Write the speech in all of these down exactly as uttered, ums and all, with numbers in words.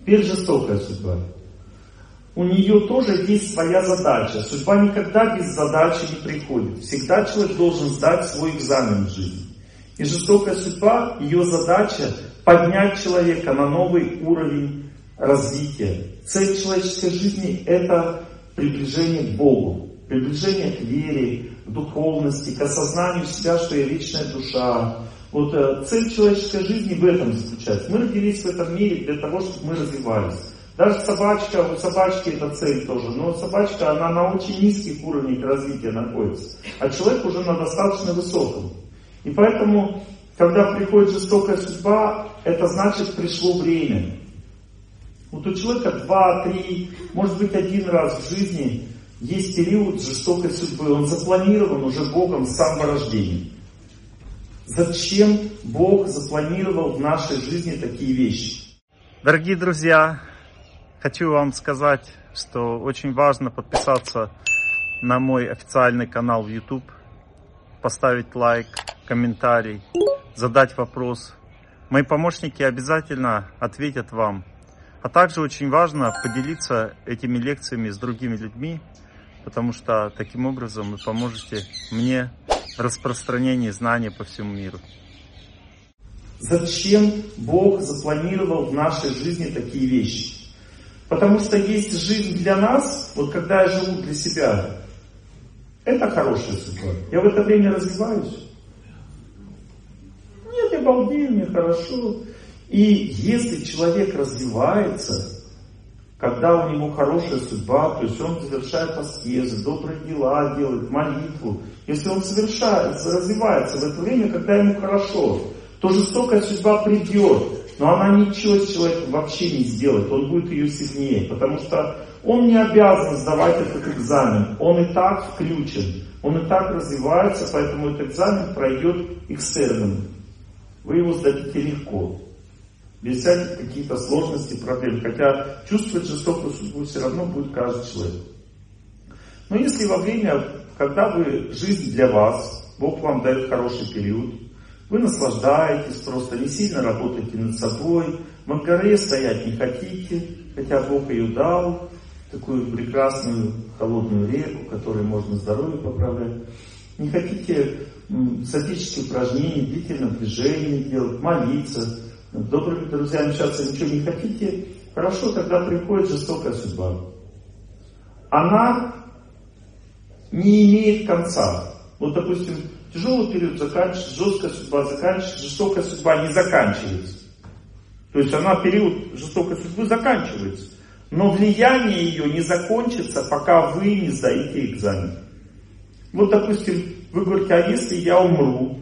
Теперь жестокая судьба. У нее тоже есть своя задача. Судьба никогда без задачи не приходит. Всегда человек должен сдать свой экзамен в жизни. И жестокая судьба, ее задача поднять человека на новый уровень развития. Цель человеческой жизни — это приближение к Богу, приближение к вере, к духовности, к осознанию себя, что я вечная душа. Вот э, цель человеческой жизни в этом заключается. Мы родились в этом мире для того, чтобы мы развивались. Даже собачка, у собачки это цель тоже, но собачка, она на очень низких уровнях развития находится, а человек уже на достаточно высоком. И поэтому, когда приходит жестокая судьба, это значит, пришло время. Вот у человека два, три, может быть один раз в жизни есть период жестокой судьбы. Он запланирован уже Богом с самого рождения. Зачем Бог запланировал в нашей жизни такие вещи? Дорогие друзья, хочу вам сказать, что очень важно подписаться на мой официальный канал в YouTube, поставить лайк, комментарий, задать вопрос. Мои помощники обязательно ответят вам. А также очень важно поделиться этими лекциями с другими людьми, потому что таким образом вы поможете мне в распространении знаний по всему миру. Зачем Бог запланировал в нашей жизни такие вещи? Потому что есть жизнь для нас, вот когда я живу для себя, это хорошая судьба. Я в это время развиваюсь. Нет, я балдею, мне хорошо. И если человек развивается, когда у него хорошая судьба, то есть он совершает аскезы, добрые дела делает, молитву, если он совершает, развивается в это время, когда ему хорошо, то жестокая судьба придет, но она ничего с человеком вообще не сделает, он будет ее сильнее, потому что он не обязан сдавать этот экзамен, он и так включен, он и так развивается, поэтому этот экзамен пройдет экстерном. Вы его сдадите легко, без всяких каких-то сложностей, проблем, хотя чувствовать жестокую судьбу все равно будет каждый человек. Но если во время, когда вы, жизнь для вас, Бог вам дает хороший период, вы наслаждаетесь, просто не сильно работаете над собой, в Ангаре стоять не хотите, хотя Бог ее дал, такую прекрасную холодную реку, которой можно здоровье поправлять. Не хотите м, статические упражнения, длительное движение делать, молиться, добрыми друзьями общаться, ничего не хотите, хорошо, тогда приходит жестокая судьба. Она не имеет конца. Вот, допустим, тяжелый период заканчивается, жесткая судьба заканчивается, жестокая судьба не заканчивается. То есть она, период жестокой судьбы заканчивается. Но влияние ее не закончится, пока вы не сдаите экзамен. Вот, допустим, вы говорите, а если я умру?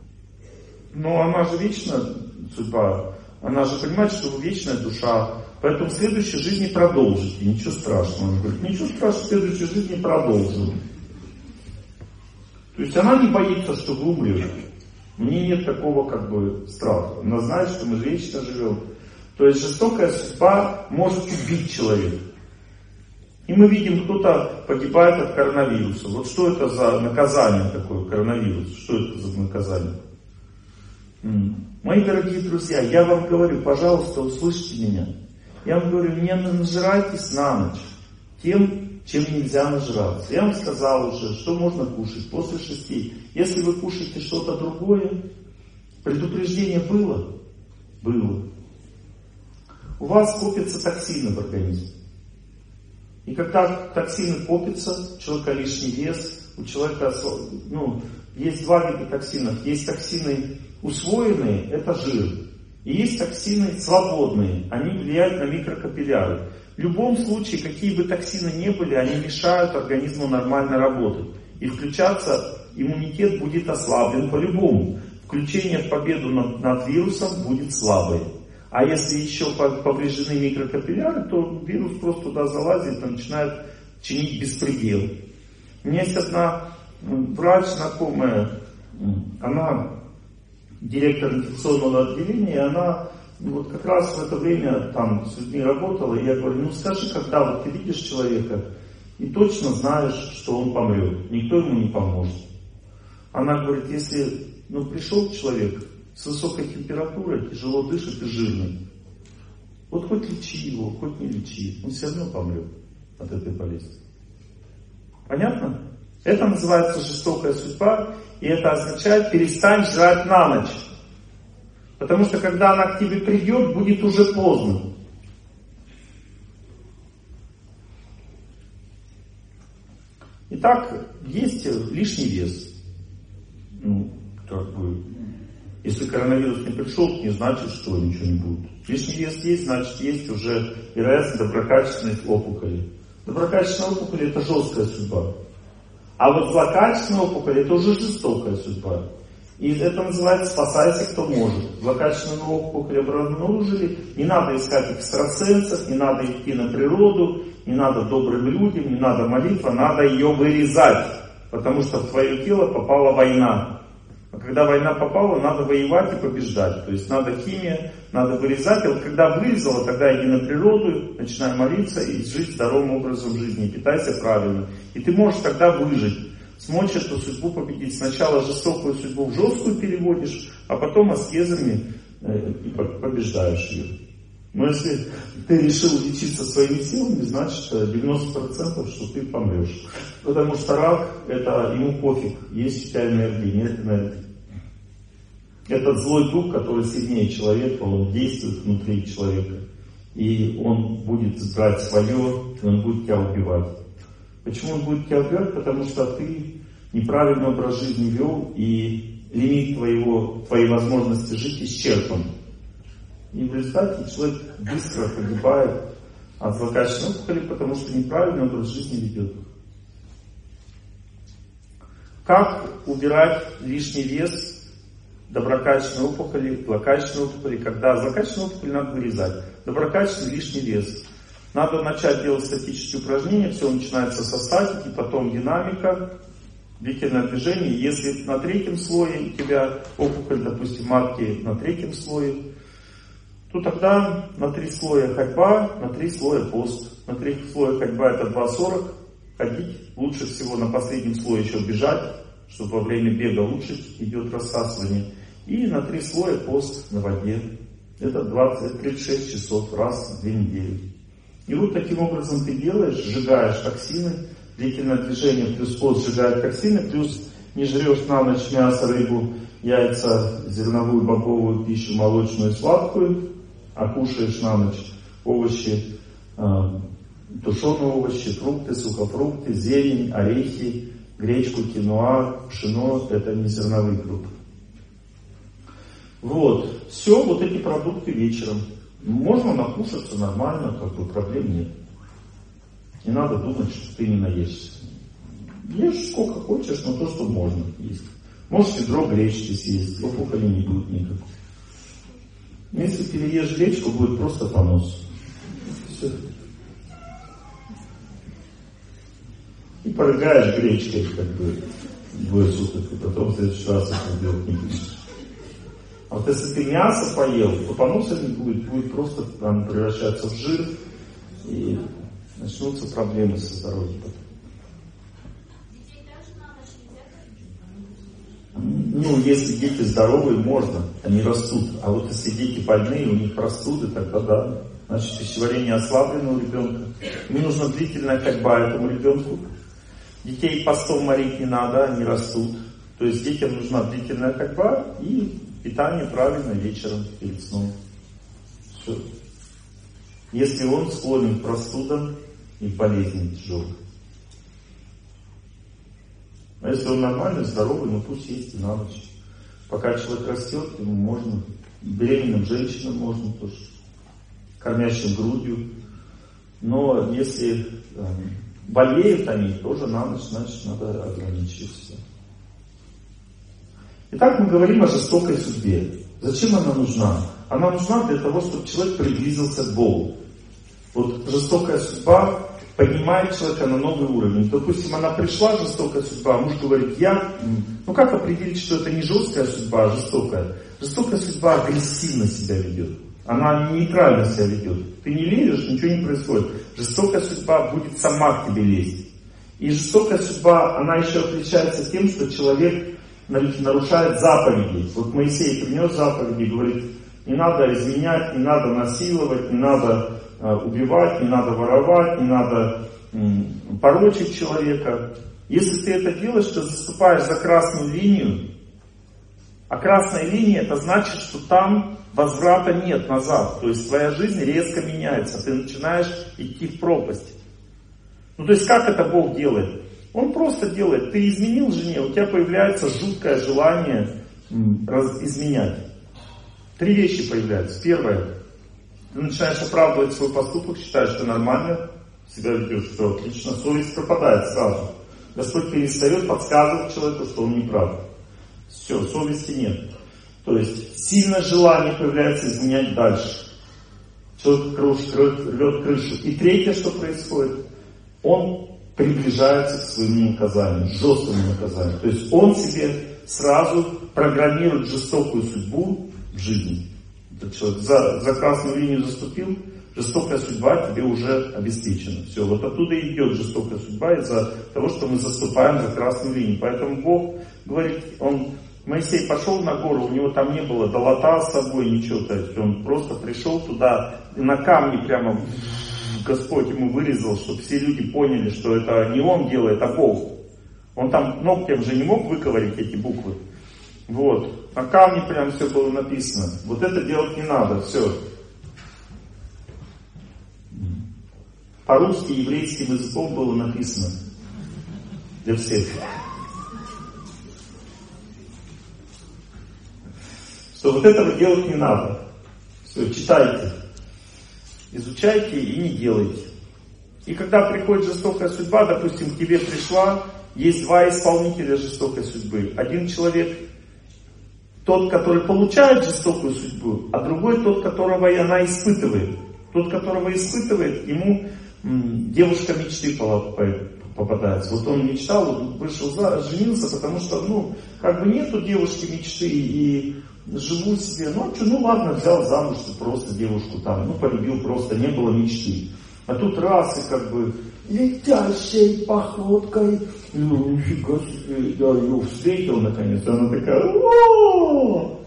Но она же вечная судьба. Она же понимает, что вы вечная душа. Поэтому в следующей жизни продолжите. Ничего страшного. Она говорит, ничего страшного, в следующей жизни продолжим. То есть она не боится, что вы умрете. Мне нет такого как бы страха. Она знает, что мы вечно живем. То есть жестокая судьба может убить человека. И мы видим, кто-то погибает от коронавируса. Вот что это за наказание такое, коронавирус? Что это за наказание? Мои дорогие друзья, я вам говорю, пожалуйста, услышьте меня. Я вам говорю, не нажирайтесь на ночь тем, чем нельзя нажраться. Я вам сказал уже, что можно кушать после шести. Если вы кушаете что-то другое, предупреждение было? Было. У вас копятся токсины в организме. И когда токсины копятся, у человека лишний вес, у человека, ну, есть два вида токсинов. Есть токсины усвоенные, это жир. И есть токсины свободные, они влияют на микрокапилляры. В любом случае, какие бы токсины ни были, они мешают организму нормально работать. И включаться, иммунитет будет ослаблен по-любому. Включение в победу над, над вирусом будет слабое. А если еще повреждены микрокапилляры, то вирус просто туда залазит и начинает чинить беспредел. У меня есть одна врач знакомая, она директор инфекционного отделения, и она вот как раз в это время там с людьми работала, и я говорю, ну скажи, когда вот ты видишь человека и точно знаешь, что он помрет, никто ему не поможет. Она говорит, если ну, пришел человек с высокой температурой, тяжело дышит и жирный, Вот хоть лечи его, хоть не лечи, он все равно помрет от этой болезни. Понятно? Это называется жестокая судьба, и это означает перестань жрать на ночь. Потому что когда она к тебе придет, будет уже поздно. Итак, есть лишний вес. Ну, как бы, если коронавирус не пришел, не значит, что ничего не будет. Лишний вес есть, значит, есть уже вероятность доброкачественной опухоли. Доброкачественная опухоль — это жесткая судьба. А вот злокачественная опухоль — это уже жестокая судьба. И это называется «спасайся, кто может». Злокачественную опухоль обнаружили, не надо искать экстрасенсов, не надо идти на природу, не надо добрым людям, не надо молитва, надо ее вырезать. Потому что в твое тело попала война. А когда война попала, надо воевать и побеждать. То есть надо химия, надо вырезать. И вот когда вырезала, тогда иди на природу, начинай молиться и жить здоровым образом жизни. И питайся правильно. И ты можешь тогда выжить. Смочь эту судьбу победить. Сначала жестокую судьбу в жесткую переводишь, а потом аскезами и побеждаешь ее. Но если ты решил лечиться своими силами, значит девяносто процентов, что ты помрешь. Потому что рак, это ему пофиг, есть у тебя энергия, нет энергии. Этот злой дух, который сильнее человека, он действует внутри человека. И он будет брать свое, и он будет тебя убивать. Почему он будет тебя убивать? Потому что ты неправильный образ жизни вел, и лимит твоего, твоей возможности жить исчерпан. И в результате человек быстро погибает от злокачественной опухоли, потому что неправильный образ жизни ведет. Как убирать лишний вес доброкачественной опухоли, злокачественной опухоли, когда злокачественную опухоль надо вырезать, доброкачественный лишний вес. Надо начать делать статические упражнения, все начинается со статики, потом динамика, длительное движение. Если на третьем слое у тебя опухоль, допустим, матки на третьем слое, то тогда на три слоя ходьба, на три слоя пост. На три слоя ходьба это два сорок, ходить. Лучше всего на последнем слое еще бежать, чтобы во время бега лучше идет рассасывание. И на три слоя пост на воде. Это двадцать тридцать шесть часов раз в две недели. И вот таким образом ты делаешь, сжигаешь токсины, длительное движение плюс пост сжигает токсины, плюс не жрешь на ночь мясо, рыбу, яйца, зерновую, бобовую пищу, молочную и сладкую, а кушаешь на ночь овощи, э, тушеные овощи, фрукты, сухофрукты, зелень, орехи, гречку, киноа, пшено, это не зерновые группы. Вот, все вот эти продукты вечером. Можно накушаться нормально, как бы проблем нет. Не надо думать, что ты не наешься. Ешь сколько хочешь, но то, что можно есть. Можешь ведро гречки съесть, опухоли не будет никакой. Если переешь гречку, будет просто понос. Все. И порыгаешь гречкой, как бы, двое суток, и потом в следующий раз это делать не будешь. А вот если ты мясо поел, то поноса не будет, будет просто там превращаться в жир, и начнутся проблемы со здоровьем потом. Ну, если дети здоровые, можно, они растут. А вот если дети больные, у них простуды, тогда да. Значит, пищеварение ослаблено у ребенка. Мне нужна длительная ходьба этому ребенку. Детей постом морить не надо, они растут. То есть детям нужна длительная ходьба и питание правильно вечером перед сном. Все. Если он склонен к простудам и к болезням тяжелым. А если он нормальный, здоровый, ну пусть есть и на ночь. Пока человек растет, ему можно, беременным женщинам можно тоже, кормящим грудью. Но если э, болеют они, тоже на ночь, значит надо ограничиться. Итак, мы говорим о жестокой судьбе. Зачем она нужна? Она нужна для того, чтобы человек приблизился к Богу. Вот жестокая судьба поднимает человека на новый уровень. Допустим, она пришла, жестокая судьба, муж говорит, я... Ну как определить, что это не жесткая судьба, а жестокая? Жестокая судьба агрессивно себя ведет. Она нейтрально себя ведет. Ты не лезешь, ничего не происходит. Жестокая судьба будет сама к тебе лезть. И жестокая судьба, она еще отличается тем, что человек нарушает заповеди. Вот Моисей принес заповеди и говорит, Не надо изменять, не надо насиловать, не надо э, убивать, не надо воровать, не надо э, порочить человека. Если ты это делаешь, ты заступаешь за красную линию. А красная линия, это значит, что там возврата нет назад. То есть твоя жизнь резко меняется. Ты начинаешь идти в пропасть. Ну то есть как это Бог делает? Он просто делает. Ты изменил жене, у тебя появляется жуткое желание раз, изменять. Три вещи появляются. Первое. Ты начинаешь оправдывать свой поступок, считаешь, что нормально себя ведешь, все отлично. Совесть пропадает сразу. Господь перестает подсказывать человеку, что он не прав. Все, совести нет. То есть сильное желание появляется изменять дальше. Человек рвет крышу. И третье, что происходит, он приближается к своему наказанию, жесткому наказанию. То есть он себе сразу программирует жестокую судьбу в жизни. Этот человек за, за красную линию заступил, жестокая судьба тебе уже обеспечена. Все, вот оттуда и идет жестокая судьба из-за того, что мы заступаем за красную линию. Поэтому Бог говорит, он, Моисей пошел на гору, у него там не было долота с собой, ничего, то есть он просто пришел туда, и на камне прямо Господь ему вырезал, чтобы все люди поняли, что это не он делает, а Бог. Он там ногтем же не мог выковырять эти буквы. Вот. На камне прям все было написано. Вот это делать не надо, все. По-русски, еврейским языком было написано. Для всех. Что вот этого делать не надо. Все, читайте. Изучайте и не делайте. И когда приходит жестокая судьба, допустим, к тебе пришла, есть два исполнителя жестокой судьбы. Один человек, тот, который получает жестокую судьбу, а другой тот, которого она испытывает. Тот, которого испытывает, ему м, девушка мечты попадается. Вот он мечтал, он вышел, за, женился, потому что, ну, как бы нету девушки мечты и живу себе, ну, что, ну ладно, взял замуж просто девушку там, ну, полюбил просто, не было мечты. А тут раз и как бы летящей походкой, ну, нифига себе, я ее встретил наконец, она такая, о-о-о!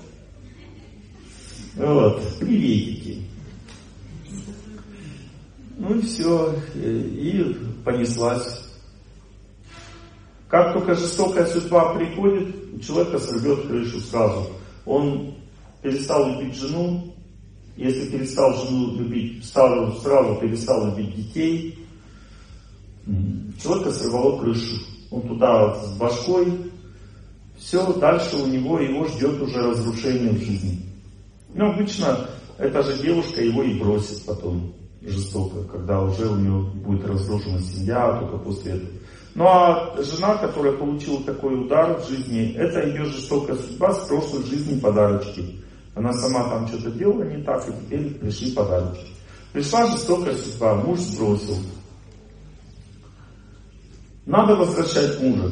Вот, приветики. Ну и все, и понеслась. Как только жестокая судьба приходит, у человека сорвет крышу сразу. Он перестал любить жену, если перестал жену любить, сразу, сразу перестал любить детей, человека сорвало крышу. Он туда с башкой, все, дальше у него, его ждет уже разрушение в жизни. Ну, обычно эта же девушка его и бросит потом жестоко, когда уже у него будет разрушена семья, только после этого. Ну а жена, которая получила такой удар в жизни, это ее жестокая судьба с прошлой жизни подарочки. Она сама там что-то делала не так, и теперь пришли подарочки. Пришла жестокая судьба, муж сбросил. Надо возвращать мужа.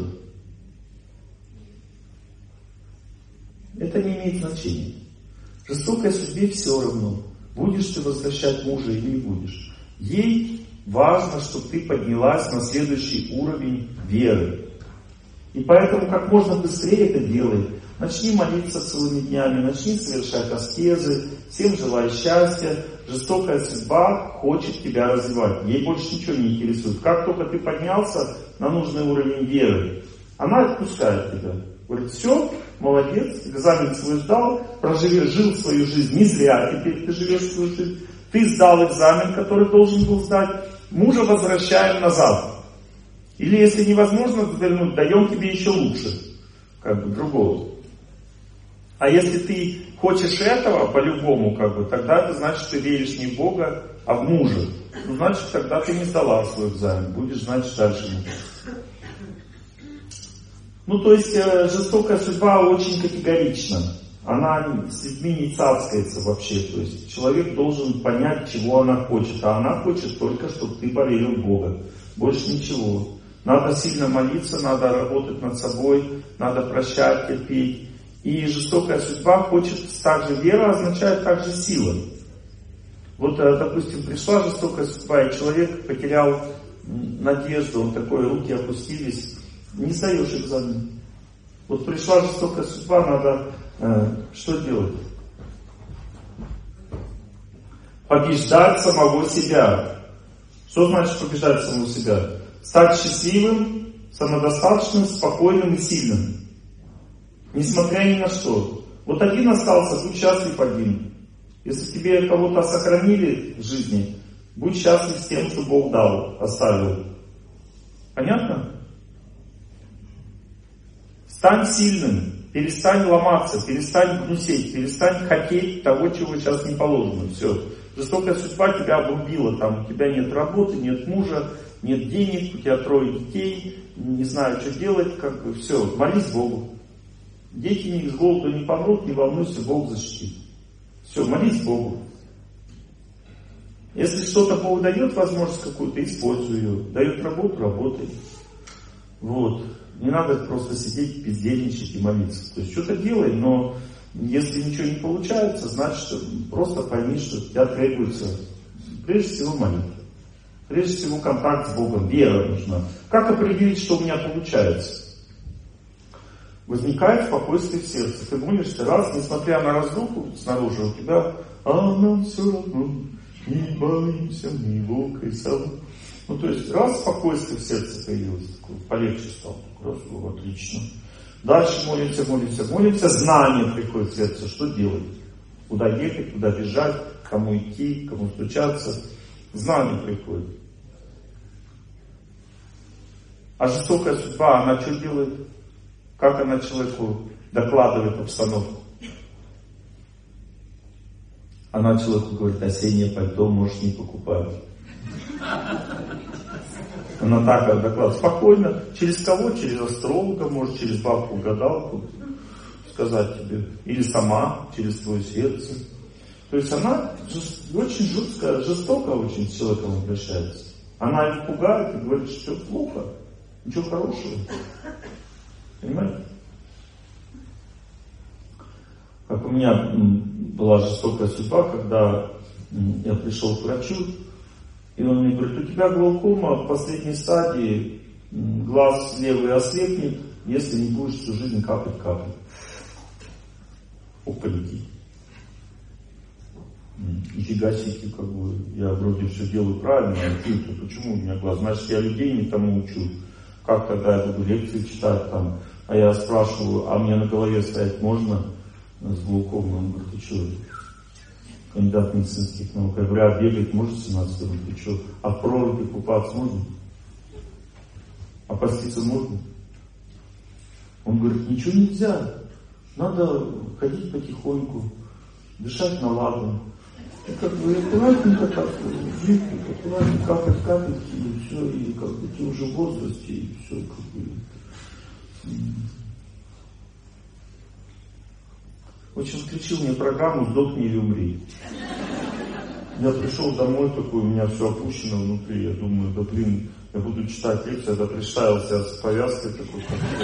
Это не имеет значения. Жестокой судьбе все равно, будешь ты возвращать мужа или не будешь. Ей важно, чтобы ты поднялась на следующий уровень веры. И поэтому как можно быстрее это делай. Начни молиться целыми днями, начни совершать аскезы. Всем желаю счастья. Жестокая судьба хочет тебя развивать. Ей больше ничего не интересует. Как только ты поднялся на нужный уровень веры, она отпускает тебя. Говорит, все, молодец, экзамен свой сдал, проживешь, жил свою жизнь не зря, теперь ты живешь свою жизнь. Ты сдал экзамен, который должен был сдать. Мужа возвращаем назад. Или если невозможно вернуть, даем тебе еще лучше. Как бы другого. А если ты хочешь этого по-любому, как бы, тогда это значит, ты веришь не в Бога, а в мужа. Ну, значит, тогда ты не сдала свой экзамен. Будешь, значит, дальше мужа. Ну, то есть, жестокая судьба очень категорична. Она с людьми не цацкается вообще. То есть человек должен понять, чего она хочет. А она хочет только, чтобы ты поверил в Бога. Больше ничего. Надо сильно молиться, надо работать над собой, надо прощать, терпеть. И жестокая судьба хочет также, вера означает также сила. Вот, допустим, пришла жестокая судьба, и человек потерял надежду, он такой, руки опустились, не сдаешь экзамен. Вот пришла жестокая судьба, надо э, что делать? Побеждать самого себя. Что значит побеждать самого себя? Стать счастливым, самодостаточным, спокойным и сильным. Несмотря ни на что. Вот один остался, будь счастлив один. Если тебе кого-то сохранили в жизни, будь счастлив с тем, что Бог дал, оставил. Понятно? Стань сильным. Перестань ломаться, перестань гнусеть, перестань хотеть того, чего сейчас не положено. Все. Жестокая судьба тебя обрубила. Там у тебя нет работы, нет мужа, нет денег, у тебя трое детей, не знаю, что делать, как бы все. Молись Богу. Дети ни с голоду не помрут, не волнуйся, Бог защитит. Все, молись Богу. Если что-то Бог дает возможность какую-то, используй ее. Дает работу, работай. Вот. Не надо просто сидеть, бездельничать и молиться. То есть что-то делай, но если ничего не получается, значит просто пойми, что от тебя требуется прежде всего молитва. Прежде всего контакт с Богом, вера нужна. Как определить, что у меня получается? Возникает спокойствие в сердце. Ты молишься раз, несмотря на разруху снаружи, у тебя, а нам все равно, не боимся мы волка и сову. Ну, то есть, раз спокойствие в сердце появилось, такое, полегче стало, раз, отлично. Дальше молимся, молимся, молимся, знание приходит в сердце, что делать? Куда ехать, куда бежать, кому идти, кому стучаться. Знание приходит. А жестокая судьба, она что делает? Как она человеку докладывает обстановку? Она человеку говорит, осеннее пальто можешь не покупать. Она так докладывает. Спокойно. Через кого? Через астролога, может, через бабку-гадалку сказать тебе. Или сама, через твое сердце. То есть она очень жесткая, жестоко очень с человеком обращается. Она их пугает и говорит, что все плохо. Ничего хорошего. Понимаете? Как у меня была жестокая судьба, когда я пришел к врачу, и он мне говорит, у тебя глаукома в последней стадии, глаз левый ослепнет, если не будешь всю жизнь капать капать. О, полети. Нифига себе, как бы, я вроде все делаю правильно, а ты, почему у меня глаз? Значит, я людей не тому учу. Как тогда я буду лекции читать там? А я спрашиваю, а мне на голове стоять можно с глаукомой? Он говорит, ты что, кандидат медицинских наук? Я говорю, а бегать может семнадцать лет? Ты что, а в проруби купаться можно? А поститься можно? Он говорит, ничего нельзя. Надо ходить потихоньку, дышать на ладан. И как бы аккуратненько так, жить, аккуратненько капать капельки, и все, и как бы ты уже в возрасте, и все, как бы. В общем, включил мне программу «Сдохни или умри». Я пришел домой такой, у меня все опущено внутри, я думаю, да блин, я буду читать лекцию, я представился с повязкой такой,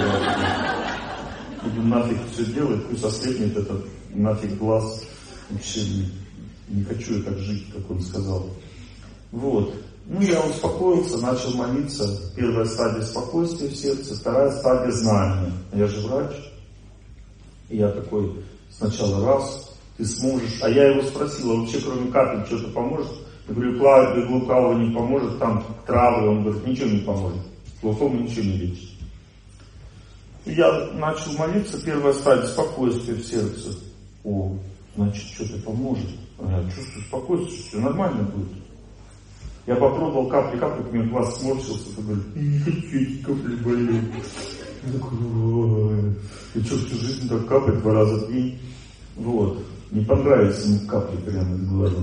как буду нафиг все делать, пусть ослепнет этот нафиг глаз, вообще не, не хочу я так жить, как он сказал. Вот. Ну, я успокоился, начал молиться. Первая стадия спокойствия в сердце, вторая стадия знания. Я же врач. И я такой, сначала раз, ты сможешь. А я его спросил, а вообще кроме капель что-то поможет? Я говорю, глаукома не поможет, там травы. Он говорит, ничего не поможет. Глаукома ничего не лечит. И я начал молиться, первая стадия спокойствия в сердце. О, значит, что-то поможет. Я чувствую спокойствие, что все нормально будет. Я попробовал капли капать, у меня глаз сморщился, я говорю, не хочу эти капли болеть. Я такой, я что, всю жизнь так капать два раза в день? Вот. Не понравились ему капли прямо из глаза.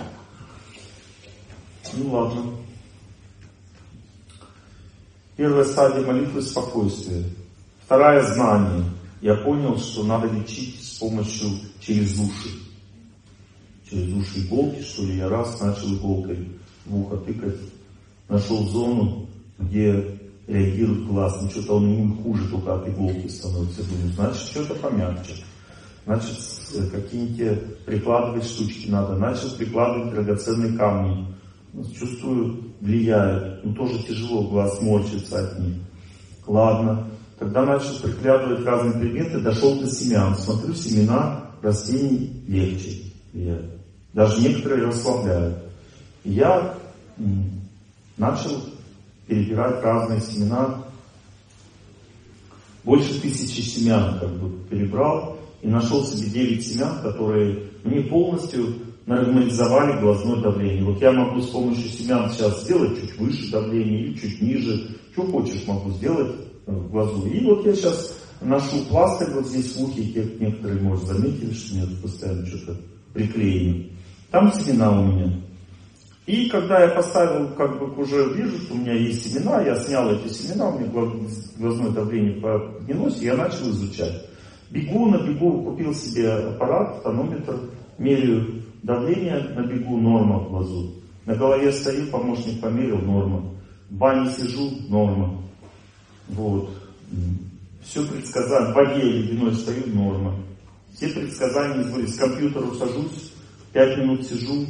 Ну ладно. Первая стадия молитвы — спокойствие. Вторая — знание. Я понял, что надо лечить с помощью через уши. Через уши иголки, что ли, я раз начал иголкой в ухо тыкать. Нашел зону, где реагирует глаз. Ну что-то он ему хуже только от иголки становится. Думаю, значит, что-то помягче. Значит, какие-нибудь прикладывать штучки надо. Начал прикладывать драгоценные камни. Чувствую, влияет. Ну тоже тяжело, глаз морщится от них. Ладно. Когда начал приглядывать разные предметы, дошел до семян. Смотрю, семена растений легче влияют. Даже некоторые расслабляют. Я начал перебирать разные семена. Больше тысячи семян как бы перебрал. И нашел себе девять семян, которые мне полностью нормализовали глазное давление. Вот я могу с помощью семян сейчас сделать чуть выше давление или чуть ниже. Что хочешь могу сделать в глазу. И вот я сейчас ношу пластырь вот здесь в ухе. Некоторые, может, заметили, что у меня тут постоянно что-то приклеено. Там семена у меня. И когда я поставил, как бы уже вижу, что у меня есть семена, я снял эти семена, у меня глазное давление поднялось, и я начал изучать. Бегу на бегу, купил себе аппарат, тонометр, меряю давление на бегу, норма в глазу. На голове стою, помощник померил, норма. В бане сижу, норма. Вот. Все предсказания, в воде ледяной стою, норма. Все предсказания сбылись. С компьютера сажусь, пять минут сижу,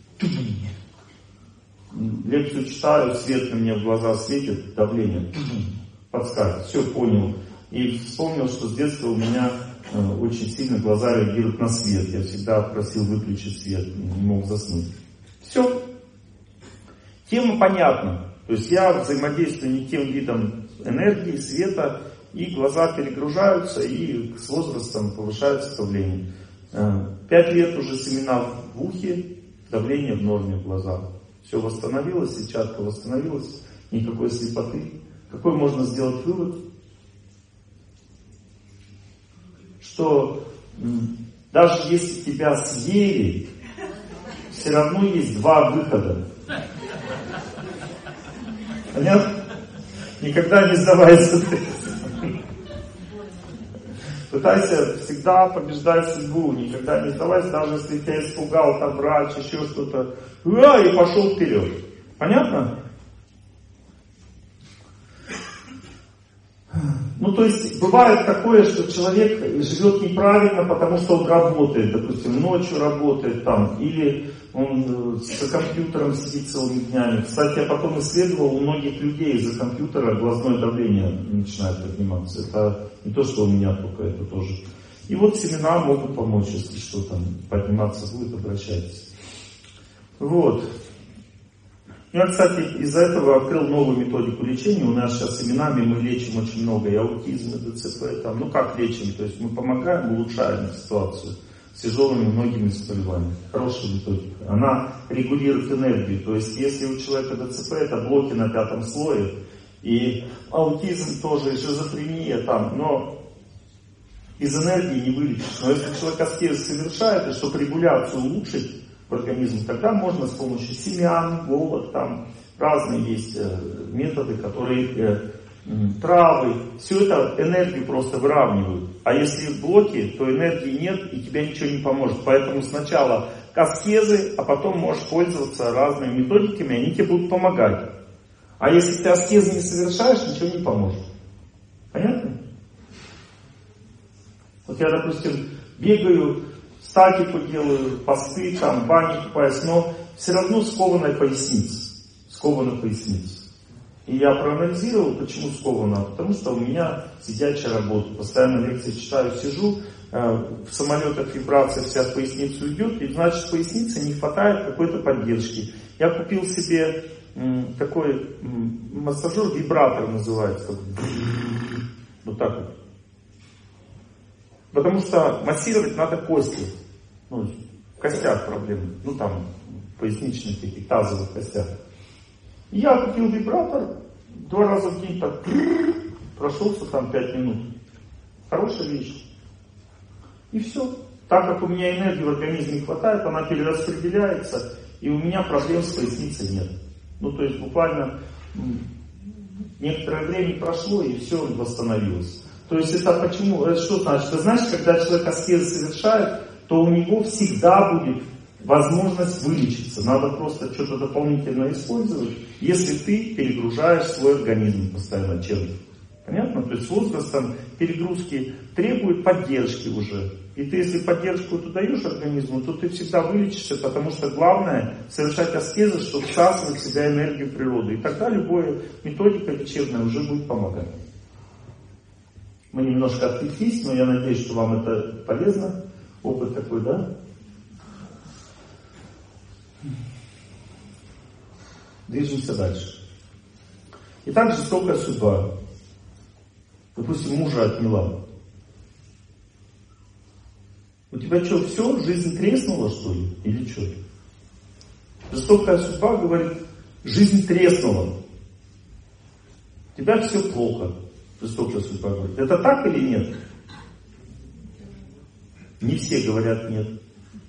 лекцию читаю, свет на меня в глаза светит, давление подскакивает. Все, понял. И вспомнил, что с детства у меня э, очень сильно глаза реагируют на свет. Я всегда просил выключить свет, не мог заснуть. Все. Тема понятна. То есть я взаимодействую не тем видом энергии, света, и глаза перегружаются, и с возрастом повышается давление. Пять лет уже семена в ухе, давление в норме в глазах. Все восстановилось, сетчатка восстановилась, никакой слепоты. Какой можно сделать вывод? Что даже если тебя съели, все равно есть два выхода. Понятно? Никогда не сдавайся. Пытайся всегда побеждать судьбу, никогда не сдавайся, даже если тебя испугал там врач, еще что-то. А, и пошел вперед. Понятно? Ну, то есть, бывает такое, что человек живет неправильно, потому что он работает, допустим, ночью работает там, или он за компьютером сидит целыми днями. Кстати, я потом исследовал, у многих людей из-за компьютера глазное давление начинает подниматься. Это не то, что у меня только, это тоже. И вот семена могут помочь, если что там подниматься будет, обращайтесь. Вот. Я, кстати, из-за этого открыл новую методику лечения. У нас сейчас семенами мы лечим очень много. И аутизм, и ДЦП. Там. Ну как лечим? То есть мы помогаем, улучшаем ситуацию с тяжелыми многими заболеваниями. Хорошая методика. Она регулирует энергию. То есть если у человека ДЦП, это блоки на пятом слое. И аутизм тоже, и шизофрения там. Но из энергии не вылечишь. Но если человек аскез совершает, и чтобы регуляцию улучшить в организм, тогда можно с помощью семян, голод, там разные есть э, методы, которые э, э, травы, все это энергию просто выравнивают. А если блоки, то энергии нет и тебе ничего не поможет. Поэтому сначала аскезы, а потом можешь пользоваться разными методиками, они тебе будут помогать. А если ты аскезы не совершаешь, ничего не поможет. Понятно? Вот я, допустим, бегаю, статику делаю, посты, там, бани купаюсь, но все равно скованная поясница. Скованная поясница. И я проанализировал, почему скована. Потому что у меня сидячая работа. Постоянно лекции читаю, сижу, в самолетах вибрация вся в поясницу идет, и значит в пояснице не хватает какой-то поддержки. Я купил себе такой массажер, вибратор называется. Вот так вот. Потому что массировать надо кости. Ну, в костях проблемы. Ну там, поясничных таких, тазовых костях. И я купил вибратор, два раза в день так прошелся там пять минут. Хорошая вещь. И все. Так как у меня энергии в организме не хватает, она перераспределяется, и у меня проблем с поясницей нет. Ну то есть буквально некоторое время прошло, и все восстановилось. То есть это почему? Это что значит? Это значит, когда человек аскезы совершает, то у него всегда будет возможность вылечиться. Надо просто что-то дополнительно использовать, если ты перегружаешь свой организм постоянно чем-то. Понятно? То есть с возрастом перегрузки требуют поддержки уже. И ты, если поддержку эту даешь организму, то ты всегда вылечишься, потому что главное совершать аскезы, чтобы всасывать в себя энергию природы. И тогда любая методика лечебная уже будет помогать. Мы немножко отвлеклись, но я надеюсь, что вам это полезно. Опыт такой, да? Движемся дальше. Итак, жестокая судьба. Допустим, мужа отняла. У тебя что, все, жизнь треснула, что ли? Или что? Жестокая судьба говорит, жизнь треснула. У тебя все плохо. Жестокая судьба говорит. Это так или нет? Не все говорят нет.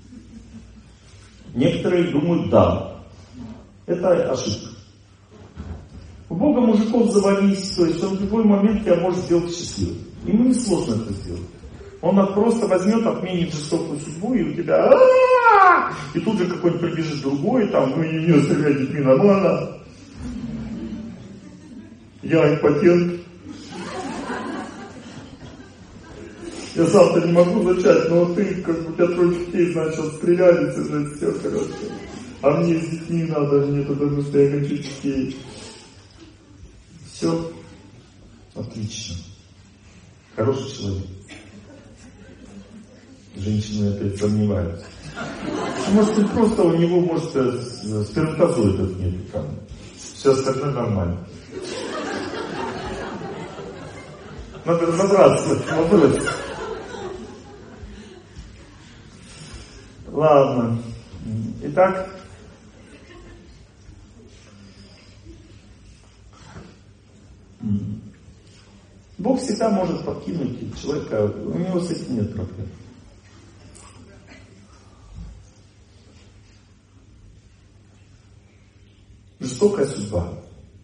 Некоторые думают да. Это ошибка. У Бога мужиков завались, то есть он в любой момент тебя может сделать счастливым. Ему не сложно это сделать. Он просто возьмет, отменит жестокую судьбу, и у тебя а-а-а! И тут же какой-нибудь прибежит другой, там, ну не, не стреляй детьми нормально. Я импотент. Я сам-то не могу зачать, но ты, как бы у тебя трое детей, значит, стреляли, значит, все хорошо. А мне с детьми надо, мне потому что я хочу детей. Все. Отлично. Хороший человек. Женщины опять сомневаются. Может, просто у него, может, сперматозоидов нет там. Все остальное нормально. Надо разобраться в этом вопросе. Ладно. Итак, Бог всегда может покинуть человека, у него с этим нет проблем. Жестокая судьба.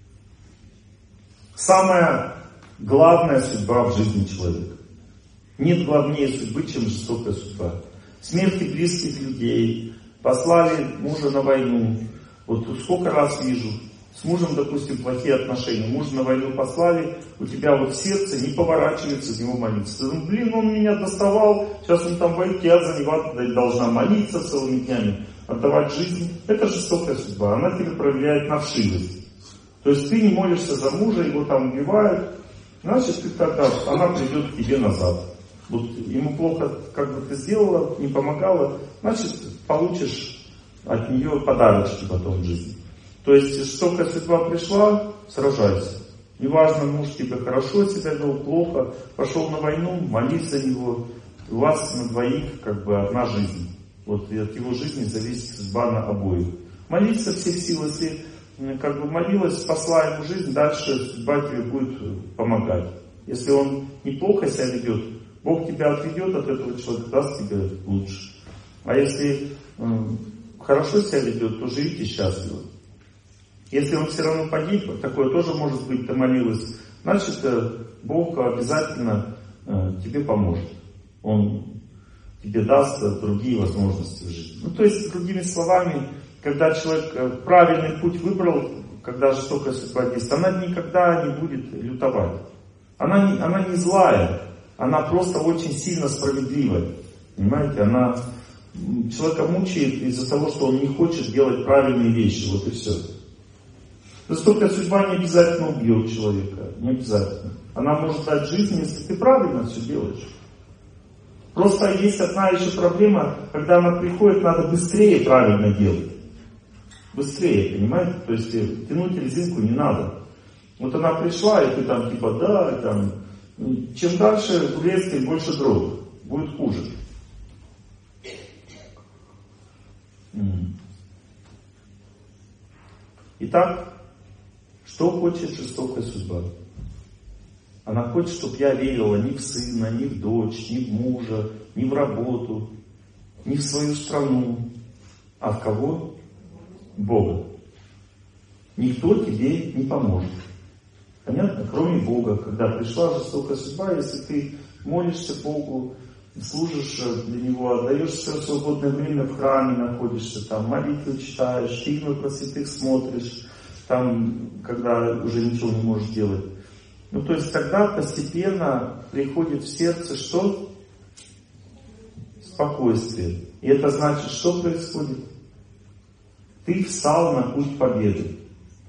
Самая главная судьба в жизни человека. Нет главнее судьбы, чем жестокая судьба. Смерти близких людей, послали мужа на войну. Вот сколько раз вижу, с мужем, допустим, плохие отношения, мужа на войну послали, у тебя вот сердце не поворачивается в него молиться. Ну, блин, он меня доставал, сейчас он там воюет, я за него должна молиться целыми днями, отдавать жизнь. Это жестокая судьба, она тебя проявляет на вшивость. То есть ты не молишься за мужа, его там убивают, значит ты тогда, она придет к тебе назад. Вот ему плохо, как бы ты сделала, не помогала, значит получишь от нее подарочки потом в жизни. То есть жестокая судьба пришла, сражайся. Неважно, муж тебе хорошо себя вел, плохо, пошел на войну, молись за него. У вас на двоих как бы одна жизнь. Вот и от его жизни зависит судьба на обоих. Молись со всех сил, если как бы молилась, спасла ему жизнь, дальше судьба тебе будет помогать. Если он неплохо себя ведет, Бог тебя отведет от этого человека, даст тебе лучше. А если э, хорошо себя ведет, то живите счастливо. Если он все равно погиб, такое тоже может быть, ты молилась, значит Бог обязательно э, тебе поможет. Он тебе даст другие возможности в жизни. Ну, то есть, другими словами, когда человек правильный путь выбрал, когда жестокая судьба действует, она никогда не будет лютовать. Она не, она не злая, она просто очень сильно справедливая. Понимаете, она человека мучает из-за того, что он не хочет делать правильные вещи. Вот и все. Жестокая судьба не обязательно убьет человека. Не обязательно. Она может дать жизнь, если ты правильно все делаешь. Просто есть одна еще проблема, когда она приходит, надо быстрее правильно делать. Быстрее, понимаете? То есть тянуть резинку не надо. Вот она пришла, и ты там типа да, и там. Чем дальше в лес, тем больше дров. Будет хуже. Итак, что хочет жестокая судьба? Она хочет, чтобы я верила ни в сына, ни в дочь, ни в мужа, ни в работу, ни в свою страну. А в кого? Бога. Никто тебе не поможет. Понятно? Кроме Бога. Когда пришла жестокая судьба, если ты молишься Богу, служишь для Него, отдаешь все свободное время в храме, находишься там, молитвы читаешь, фильмы про святых смотришь, там, когда уже ничего не можешь делать. Ну, то есть тогда постепенно приходит в сердце что? Спокойствие. И это значит, что происходит? Ты встал на путь победы.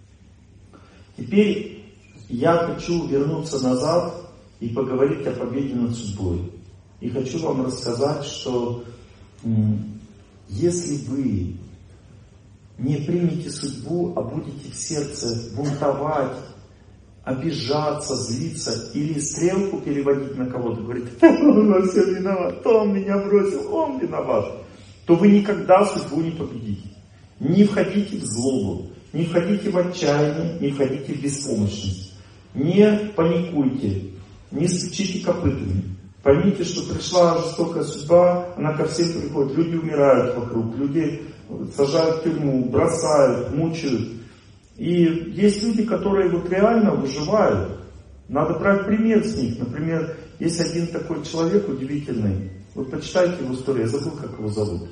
Теперь я хочу вернуться назад и поговорить о победе над судьбой. И хочу вам рассказать, что м- если вы не примете судьбу, а будете в сердце бунтовать, обижаться, злиться или стрелку переводить на кого-то, говорит, он во всем виноват, то он меня бросил, он виноват, то вы никогда судьбу не победите. Не входите в злобу, не входите в отчаяние, не входите в беспомощность. Не паникуйте, не стучите копытами. Поймите, что пришла жестокая судьба, она ко всем приходит. Люди умирают вокруг, люди сажают в тюрьму, бросают, мучают. И есть люди, которые вот реально выживают. Надо брать пример с них. Например, есть один такой человек удивительный. Вот почитайте его историю, я забыл, как его зовут.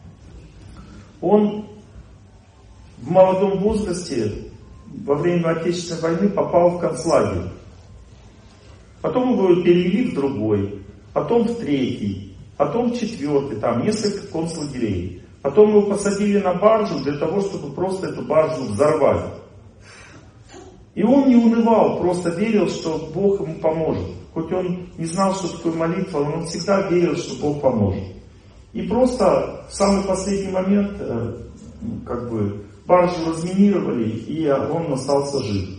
Он в молодом возрасте, во время Отечественной войны, попал в концлагерь. Потом его перевели в другой, потом в третий, потом в четвертый, там несколько концлагерей. Потом его посадили на баржу для того, чтобы просто эту баржу взорвать. И он не унывал, просто верил, что Бог ему поможет. Хоть он не знал, что такое молитва, но он всегда верил, что Бог поможет. И просто в самый последний момент, как бы, баржу разминировали, и он остался жив.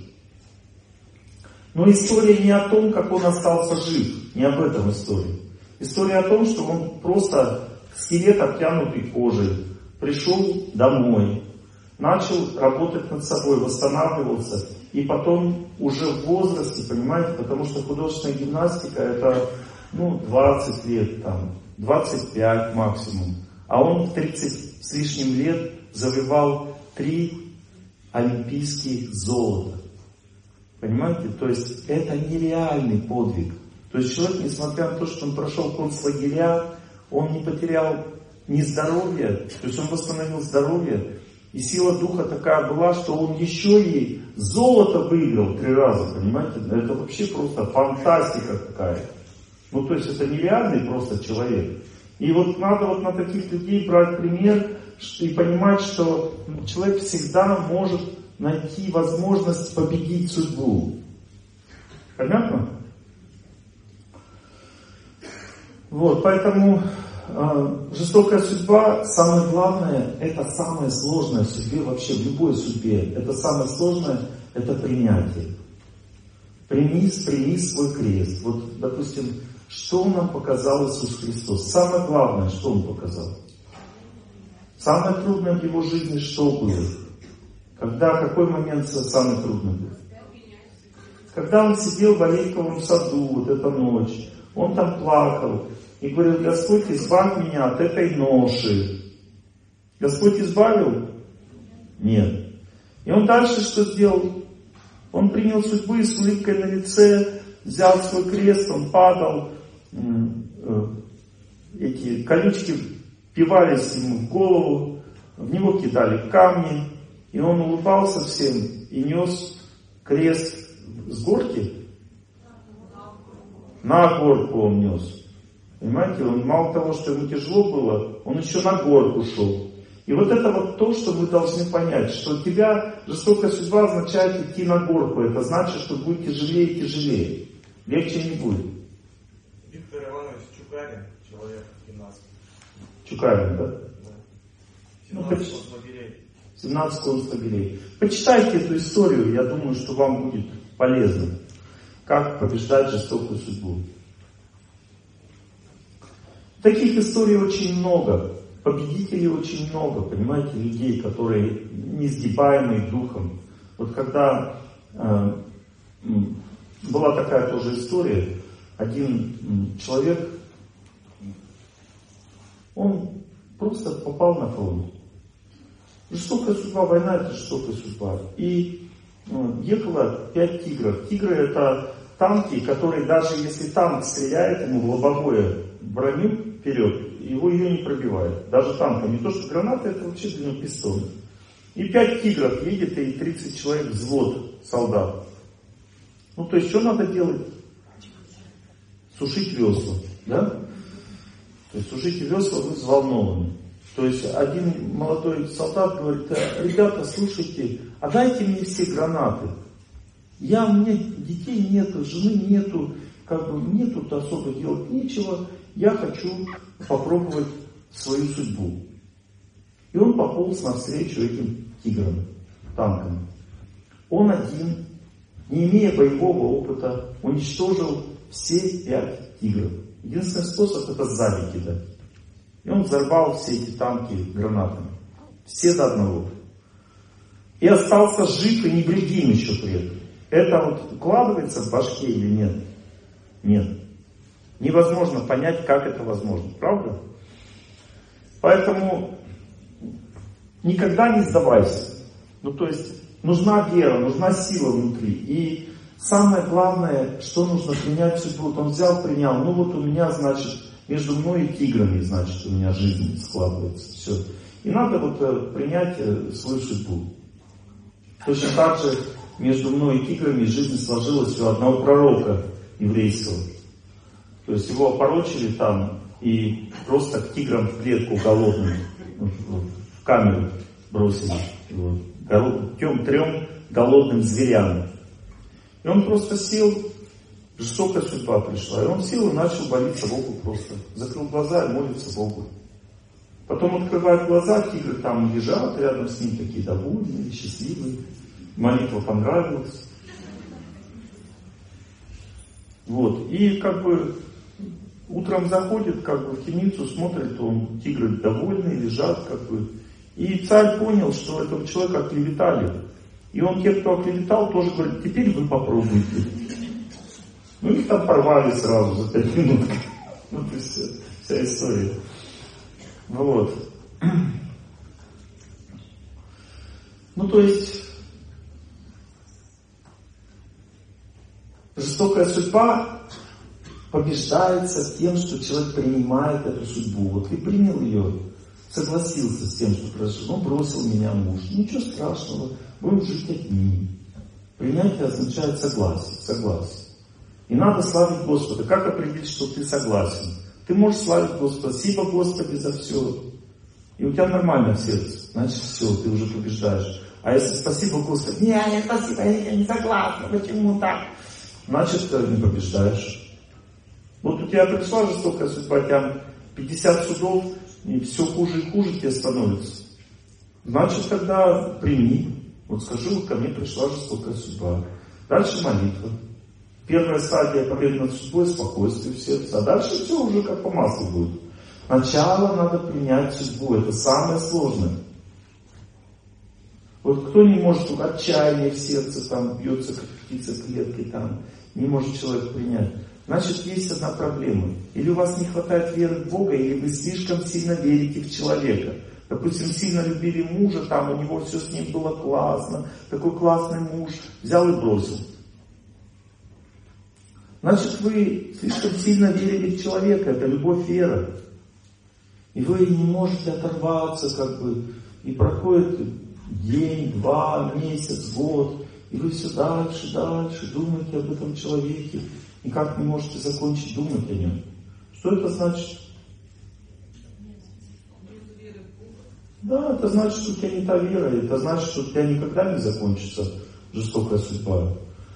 Но история не о том, как он остался жив, не об этом история. История о том, что он просто скелет, обтянутый кожей, пришел домой, начал работать над собой, восстанавливался, и потом уже в возрасте, понимаете, потому что художественная гимнастика это ну, двадцать лет, там, двадцать пять максимум, а он в тридцать с лишним лет завоевал три олимпийских золота. Понимаете? То есть это нереальный подвиг. То есть человек, несмотря на то, что он прошел концлагеря, он не потерял ни здоровья, то есть он восстановил здоровье. И сила духа такая была, что он еще и золото выиграл три раза, понимаете? Это вообще просто фантастика какая-то. Ну то есть это нереальный просто человек. И вот надо вот на таких людей брать пример и понимать, что человек всегда может найти возможность победить судьбу. Понятно? Вот, поэтому э, жестокая судьба, самое главное, это самое сложное в судьбе, вообще в любой судьбе. Это самое сложное, это принятие. Прими, прими свой крест. Вот, допустим, что нам показал Иисус Христос? Самое главное, что Он показал? Самое трудное в Его жизни что было? Когда, какой момент самый трудный был? Когда Он сидел в оливковом саду, вот эта ночь, Он там плакал и говорил: Господь, избавь меня от этой ноши. Господь избавил? Нет. И Он дальше что сделал? Он принял судьбу и с улыбкой на лице взял свой крест, он падал, эти колючки впивались ему в голову, в него кидали камни, и он улыбался всем и нес крест с горки. На горку он нес. Понимаете, он мало того, что ему тяжело было, он еще на горку шел. И вот это вот то, что мы должны понять, что у тебя жестокая судьба означает идти на горку. Это значит, что будет тяжелее и тяжелее. Легче не будет. Виктор Иванович Чукарин, человек гимнаст. Чукарин, да? Да. семнадцать концлагерей. семнадцать концлагерей. Почитайте эту историю, я думаю, что вам будет полезно. Как побеждать жестокую судьбу. Таких историй очень много. Победителей очень много, понимаете, людей, которые несгибаемые духом. Вот когда э, была такая тоже история, один человек, он просто попал на фронт. Жестокая судьба, война это жестокая судьба. И э, ехало пять тигров. Тигры это танки, которые даже если танк стреляет ему в лобовое броню вперед, его ее не пробивает. Даже танком. Не то, что граната, это вообще для него пистолет. И пять тигров едет, и тридцать человек, взвод солдат. Ну, то есть, что надо делать? Сушить весла. Да? То есть, сушите весла, вы взволнованы. То есть, один молодой солдат говорит: ребята, слушайте, а дайте мне все гранаты. Я, у меня детей нету, жены нету, как бы мне тут особо делать нечего. Я хочу попробовать свою судьбу. И он пополз навстречу этим тиграм, танкам. Он один, не имея боевого опыта, уничтожил все пять тигров. Единственный способ — это сзади кидать. И он взорвал все эти танки гранатами. Все до одного. И остался жив и невредим еще при этом. Это вот укладывается в башке или нет? Нет. Невозможно понять, как это возможно. Правда? Поэтому никогда не сдавайся. Ну то есть нужна вера, нужна сила внутри. И самое главное, что нужно принять судьбу. Вот он взял, принял. Ну вот у меня, значит, между мной и тиграми, значит, у меня жизнь складывается. Все. И надо вот принять свою судьбу. Точно так же между мной и тиграми жизнь сложилась у одного пророка еврейского. То есть его опорочили там и просто к тиграм в клетку голодным, в камеру бросили. Тем трем голодным зверям. И он просто сел, жестокая судьба пришла. И он сел и начал молиться Богу просто. Закрыл глаза и молится Богу. Потом открывает глаза, тигры там лежат рядом с ним, такие довольные, счастливые. Молитва понравилась. Вот. И как бы утром заходит как бы в темницу, смотрит, он, тигры довольные, лежат как бы. И царь понял, что этого человека оклеветали. И он тех, кто оклеветал, тоже говорит, теперь вы попробуйте. Ну их там порвали сразу за пять минут. Вот и вся, вся история. Вот. Ну то есть жестокая судьба побеждается тем, что человек принимает эту судьбу. Вот ты принял ее, согласился с тем, что произошло. Ну, бросил меня муж. Ничего страшного, будем жить одни. Принятие означает согласие, согласие. И надо славить Господа. Как определить, что ты согласен? Ты можешь славить Господа. Спасибо, Господи, за все. И у тебя нормально в сердце. Значит, все, ты уже побеждаешь. А если спасибо, Господи, не, не спасибо, я не согласна, почему так? Значит, ты не побеждаешь. Вот у тебя пришла жестокая судьба, там пятьдесят судов, и все хуже и хуже тебе становится. Значит, тогда прими. Вот скажи, вот ко мне пришла жестокая судьба. Дальше молитва. Первая стадия победы над судьбой, спокойствие в сердце. А дальше все уже как по маслу будет. Сначала надо принять судьбу. Это самое сложное. Вот кто не может, отчаяние в сердце, там бьется как птица клеткой, там не может человек принять. Значит, есть одна проблема. Или у вас не хватает веры в Бога, или вы слишком сильно верите в человека. Допустим, сильно любили мужа, там у него все с ним было классно, такой классный муж, взял и бросил. Значит, вы слишком сильно верили в человека, это любовь, вера. И вы не можете оторваться, как бы, и проходит день, два, месяц, год, и вы все дальше, дальше думаете об этом человеке, никак не можете закончить думать о нем. Что это значит? Да, это значит, что у тебя не та вера, это значит, что у тебя никогда не закончится жестокая судьба.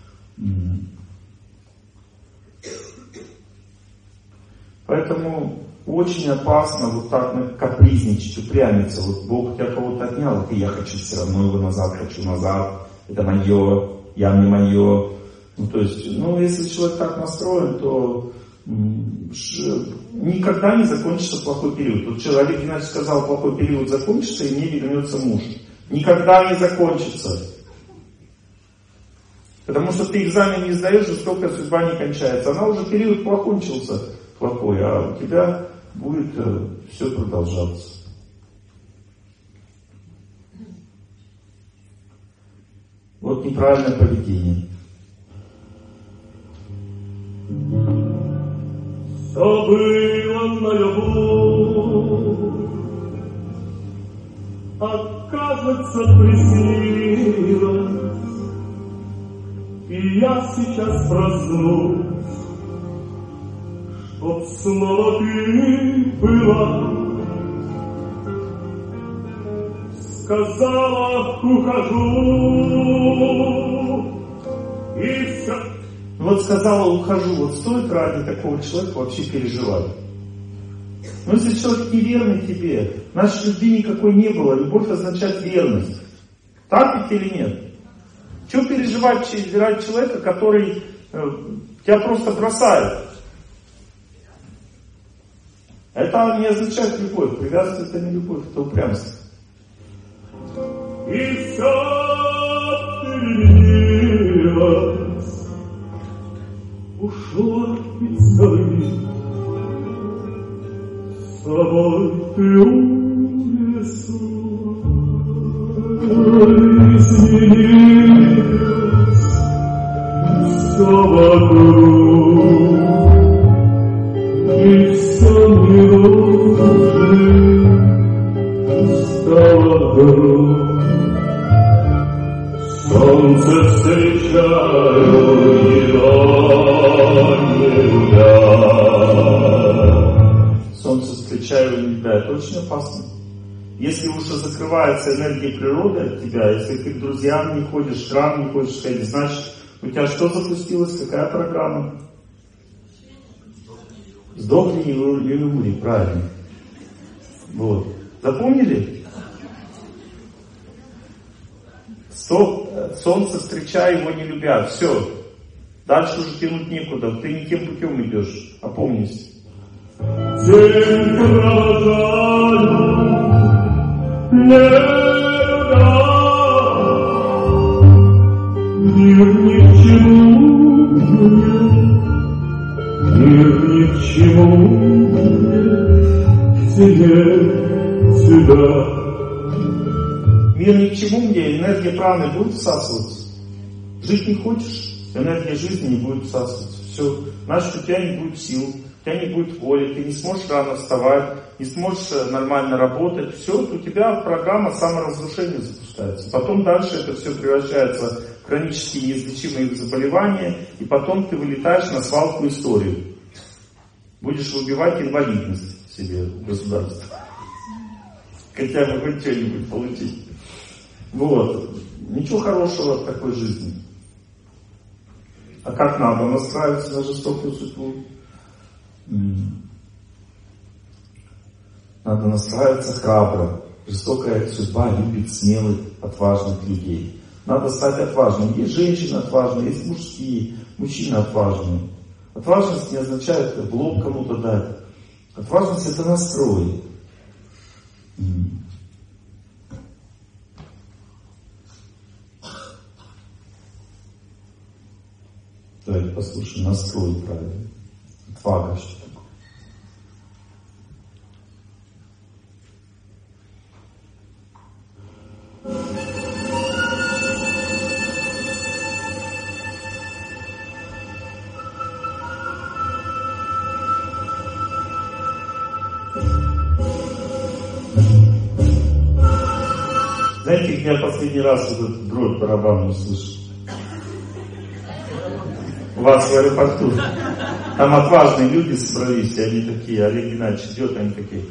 Поэтому очень опасно вот так капризничать, упрямиться. Вот Бог тебя кого-то отнял, и я хочу все равно его назад, хочу назад. Это мое, я не мое. Ну, то есть, ну, если человек так настроен, то никогда не закончится плохой период. Вот человек Геннадий сказал, плохой период закончится, и мне вернется муж. Никогда не закончится. Потому что ты экзамен не сдаешь, жестокая судьба не кончается. Она уже период покончился плохой, а у тебя будет э, все продолжаться. Вот неправильное поведение. Забыла наяву, а кажется приснилось, и я сейчас проснусь, чтоб снова ты была. Сказала, ухожу, и все. Вот сказала, ухожу. Вот стоит ради такого человека вообще переживать. Но если человек неверный тебе, значит любви никакой не было. Любовь означает верность. Так ведь или нет? Чего переживать, избирать человека, который э, тебя просто бросает? Это не означает любовь. Привязанность — это не любовь, это упрямство. И все переменилось, ушла из головы, с собой ты унесла, изменилось все вокруг, и все ненужным стало вдруг. Солнце встречаю, едва не любя. Солнце встречаю, не любя. Это очень опасно. Если уже закрывается энергия природы от тебя, если ты к друзьям не ходишь, в храм не ходишь ходить, значит, у тебя что запустилось? Какая программа? Сдохли, не умри, правильно. Вот. Запомнили? Солнце встречай, его не любя. Все. Дальше уже тянуть некуда. Ты не тем путем идешь. Опомнись. День провожаю, не любя. Мир ни к чему мне, мир ни к чему мне, к тебе, тебя. Мир ни к чему мне, энергия праны будет всасываться. Жить не хочешь, энергия жизни не будет всасываться. Все. Значит, у тебя не будет сил, у тебя не будет воли, ты не сможешь рано вставать, не сможешь нормально работать. Все, у тебя программа саморазрушения запускается. Потом дальше это все превращается в хронические неизлечимые заболевания, и потом ты вылетаешь на свалку истории. Будешь выбивать инвалидность себе в государство. Хотя бы хоть что-нибудь получить. Вот. Ничего хорошего в такой жизни. А как надо настраиваться на жестокую судьбу? Надо настраиваться храбро. Жестокая судьба любит смелых, отважных людей. Надо стать отважным. Есть женщины отважные, есть мужские, мужчины отважные. Отважность не означает в лоб кому-то дать. Отважность — это настрой. Давайте послушаем настрой правильно. Отвага что такое? Знаете, я последний раз вот этот дробь барабанную услышал. У вас в аэропорту. Там отважные люди собрались, и они такие, Олег Геннадьевич идет, они такие.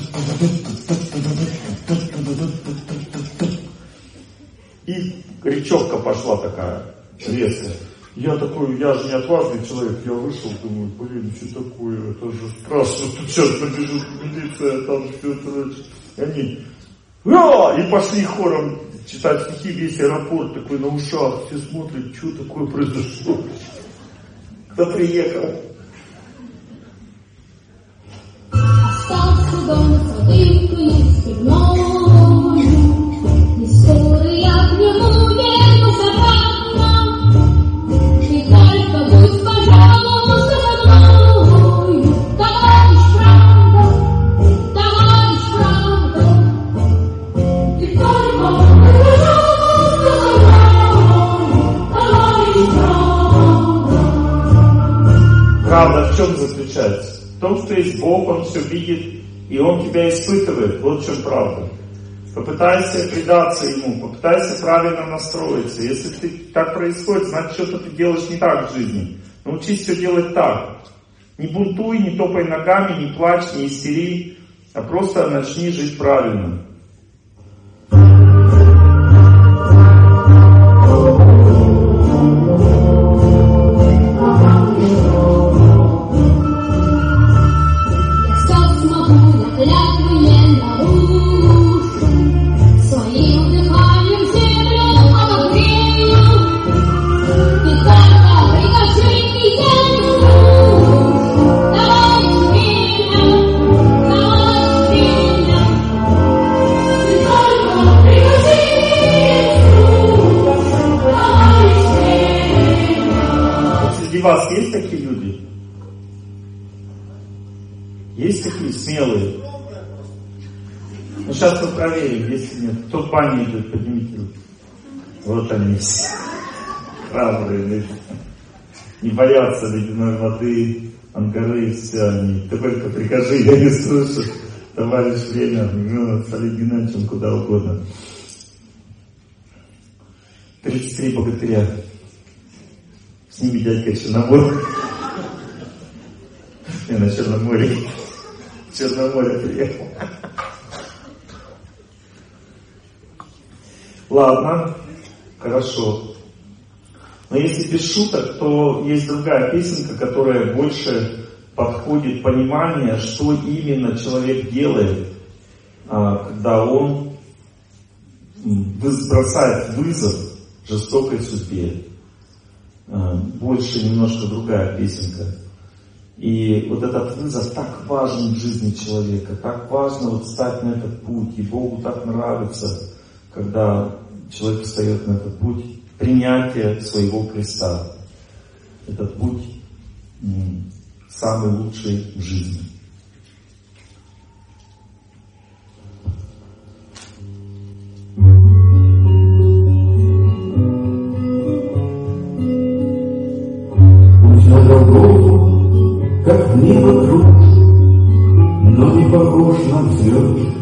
И речевка пошла такая, резкая. Я такой, я же не отважный человек, я вышел, думаю, блин, что такое, это же страшно, тут сейчас побежит милиция, там все, короче. И они, а! И пошли хором читать стихи, весь аэропорт такой на ушах, все смотрят, что такое произошло. Кто приехал? Остался дома с родинкой нестепною, история к нему незабавна, и только будь, пожалуйста, со мною, товарищ правда, товарищ правда, и только пожалуйста, со мною, товарищ правда. Правда в чем заключается? В том, что есть Бог, Он все видит, и Он тебя испытывает. Вот в чем правда. Попытайся предаться Ему, попытайся правильно настроиться. Если ты, так происходит, значит, что-то ты делаешь не так в жизни. Научись все делать так. Не бунтуй, не топай ногами, не плачь, не истери, а просто начни жить правильно. Смогу Есть такие смелые? Ну сейчас мы проверим, если нет. Кто в баню идет, поднимите руки. Вот они все. Храбрые люди. Не боятся ледяной воды, ангары, все они. Ты только прикажи, я не слышу. Товарищ время, ну, с Олегом Геннадьевичем куда угодно. тридцать три богатыря. С ними дядька Черномор. Я на Черноморе. Черноморе приехал. Ладно, хорошо. Но если без шуток, то есть другая песенка, которая больше подходит понимание, что именно человек делает, когда он бросает вызов жестокой судьбе. Больше немножко другая песенка. И вот этот вызов так важен в жизни человека, так важно вот встать на этот путь, и Богу так нравится, когда человек встает на этот путь принятия своего креста. Этот путь м, самый лучший в жизни. Путь на Голгофу, как небо круг, но не похож на звезд.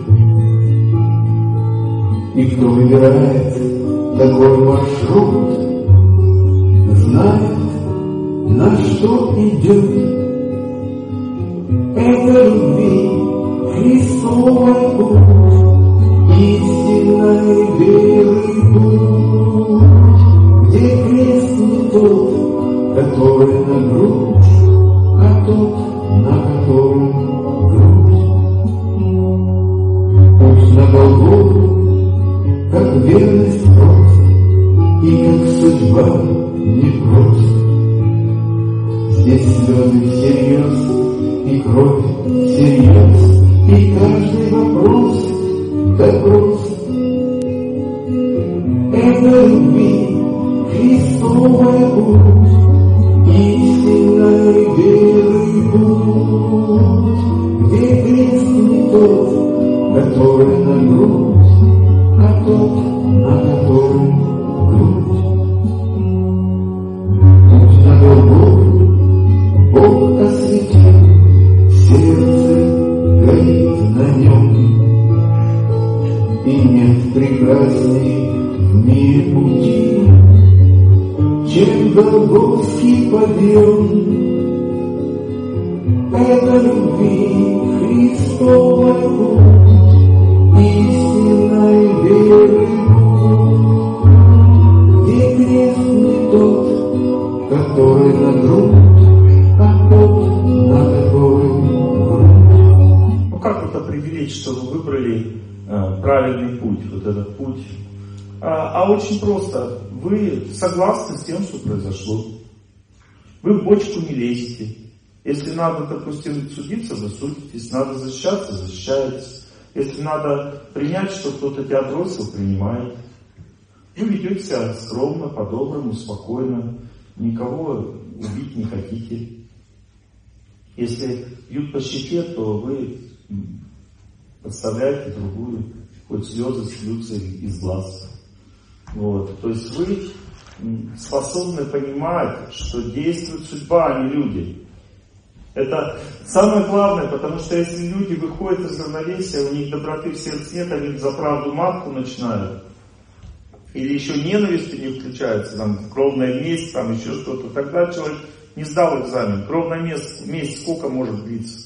И кто выбирает такой маршрут, знает, на что идет. Это любви Христовый путь, истинной веры путь, где крест не тот, который на грудь, а тот, на котором грудь. Путь на Голгофу, как верность прост, и как судьба непрост. Здесь слезы всерьез, и кровь всерьез, и каждый вопрос допрос. Это любви Христовый путь, истинной веры путь, где крест не тот, который на грудь, а тот, на котором грудь. Путь на Голгофу Бог осветил, сердце горит на нем, и нет прекрасней в мире пути, чем голгофский подъем. Это любви Христовый путь, истинной веры, где крест не тот, который на грудь, а тот, на который грудь. Ну как вот определить, что вы выбрали э, правильный путь, вот этот путь? А, а очень просто. Вы согласны с тем, что произошло. Вы в бочку не лезете. Если надо, допустим, судиться, вы судитесь. Надо защищаться, защищаетесь. Если надо принять, что кто-то тебя бросил, принимает. Вы ведете себя скромно, по-доброму, спокойно. Никого убить не хотите. Если бьют по щеке, то вы подставляете другую. Хоть слезы сльются из глаз. Вот. То есть вы способны понимать, что действует судьба, а не люди. Это самое главное, потому что если люди выходят из равновесия, у них доброты в сердце нет, они за правду матку начинают, или еще ненависть у них включается, там, кровная месть, там еще что-то, тогда человек не сдал экзамен. Кровная месть, месть сколько может длиться?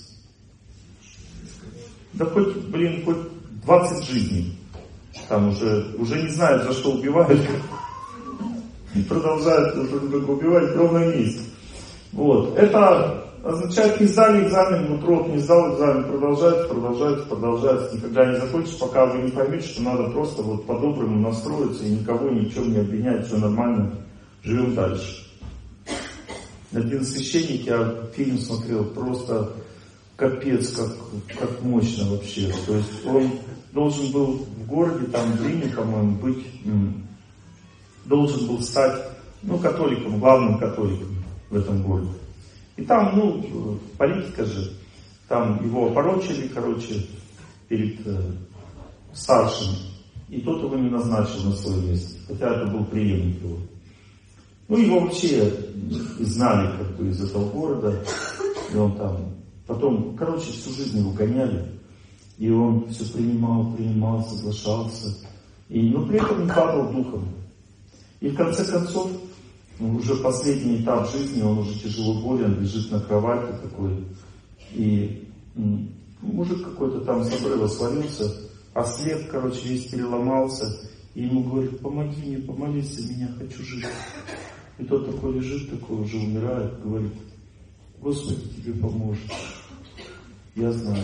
Да хоть, блин, хоть двадцать жизней. Там уже, уже не знают, за что убивают. И продолжают друг друга убивать. Кровная месть. Вот. Это означает, не сдали экзамен, вот рот не сдал экзамен, продолжается, продолжается, продолжается. Никогда не закончится, пока вы не поймете, что надо просто вот по-доброму настроиться и никого ни в чем не обвинять, все нормально, живем дальше. Один священник, я фильм смотрел, просто капец, как, как мощно вообще. То есть он должен был в городе, там в Риме, по-моему, быть, должен был стать, ну, католиком, главным католиком в этом городе. И там, ну, политика же. там его опорочили, короче, перед э, старшим, и тот его не назначил на свое место, хотя это был преемник его. Ну, его вообще знали как бы из этого города, и он там, потом, короче, всю жизнь его гоняли, и он все принимал, принимал, соглашался, и, но при этом не падал духом. И в конце концов, ну, уже последний этап жизни, он уже тяжело болен, лежит на кровати такой, и м, мужик какой-то там с обрыва свалился, а след, короче, весь переломался, и ему говорит: помоги мне, помолись за меня, хочу жить. И тот такой лежит, такой уже умирает, говорит: Господи тебе поможет, я знаю.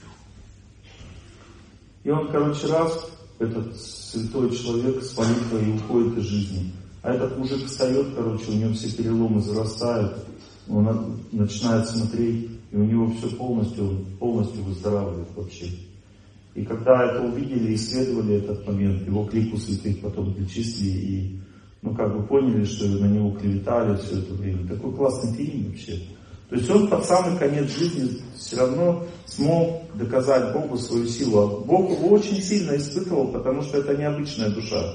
И он, короче, раз, этот святой человек с молитвой уходит из жизни. А этот мужик встает, короче, у него все переломы зарастают, он начинает смотреть, и у него все полностью, он полностью выздоравливает вообще. И когда это увидели, исследовали этот момент, его к лику святых потом причислили, и, ну, как бы поняли, что на него клеветали все это время. Такой классный фильм вообще. То есть он под самый конец жизни все равно смог доказать Богу свою силу. А Бог его очень сильно испытывал, потому что это необычная душа.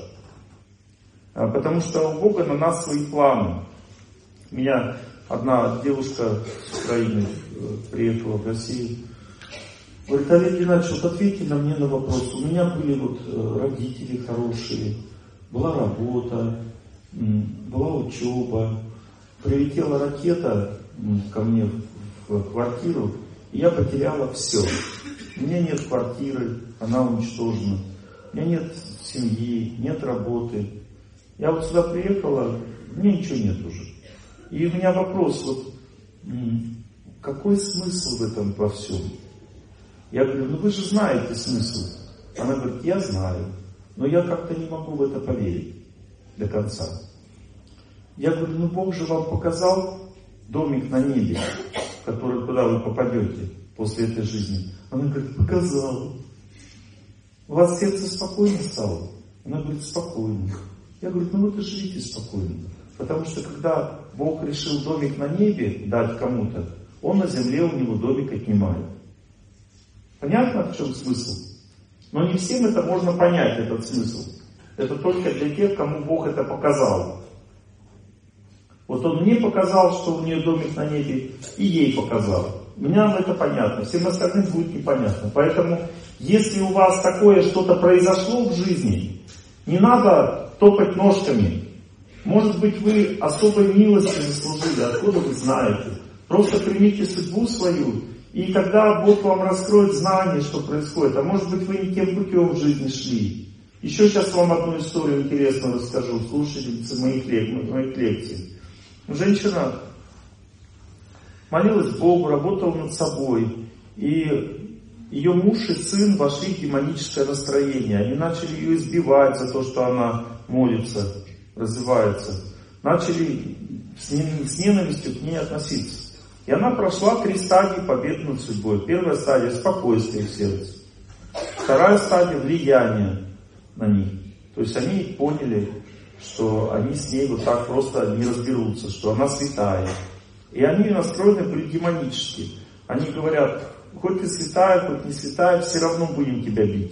А потому что у Бога на нас свои планы. У меня одна девушка с Украины приехала в Россию. Говорит: Олег Геннадьевич, вот ответьте на мне на вопрос. У меня были вот родители хорошие, была работа, была учеба. Прилетела ракета ко мне в квартиру, и я потеряла все. У меня нет квартиры, она уничтожена. У меня нет семьи, нет работы. Я вот сюда приехала, мне ничего нет уже. И у меня вопрос, вот, какой смысл в этом во всем? Я говорю: ну вы же знаете смысл. Она говорит: я знаю, но я как-то не могу в это поверить до конца. Я говорю: ну Бог же вам показал домик на небе, в который, куда вы попадете после этой жизни. Она говорит: показал. У вас сердце спокойно стало? Она говорит: спокойно. Я говорю: ну вы-то живите спокойно. Потому что когда Бог решил домик на небе дать кому-то, Он на земле у него домик отнимает. Понятно, в чем смысл? Но не всем это можно понять, этот смысл. Это только для тех, кому Бог это показал. Вот Он мне показал, что у нее домик на небе, и ей показал. Мне это понятно, всем остальным будет непонятно. Поэтому, если у вас такое что-то произошло в жизни, не надо топать ножками. Может быть, вы особой милости заслужили, откуда вы знаете. Просто примите судьбу свою, и когда Бог вам раскроет знание, что происходит, а может быть, вы не тем путем в жизни шли. Еще сейчас вам одну историю интересную расскажу, слушательницы моих, лек, моих лекций. Женщина молилась Богу, работала над собой, и ее муж и сын вошли в демоническое настроение. Они начали ее избивать за то, что она молится, развивается. Начали с ненавистью к ней относиться. И она прошла три стадии победы над судьбой. Первая стадия — спокойствие в сердце. Вторая стадия — влияние на них. То есть они поняли, что они с ней вот так просто не разберутся, что она святая. И они настроены были демонически. Они говорят: хоть ты святая, хоть не святая, все равно будем тебя бить.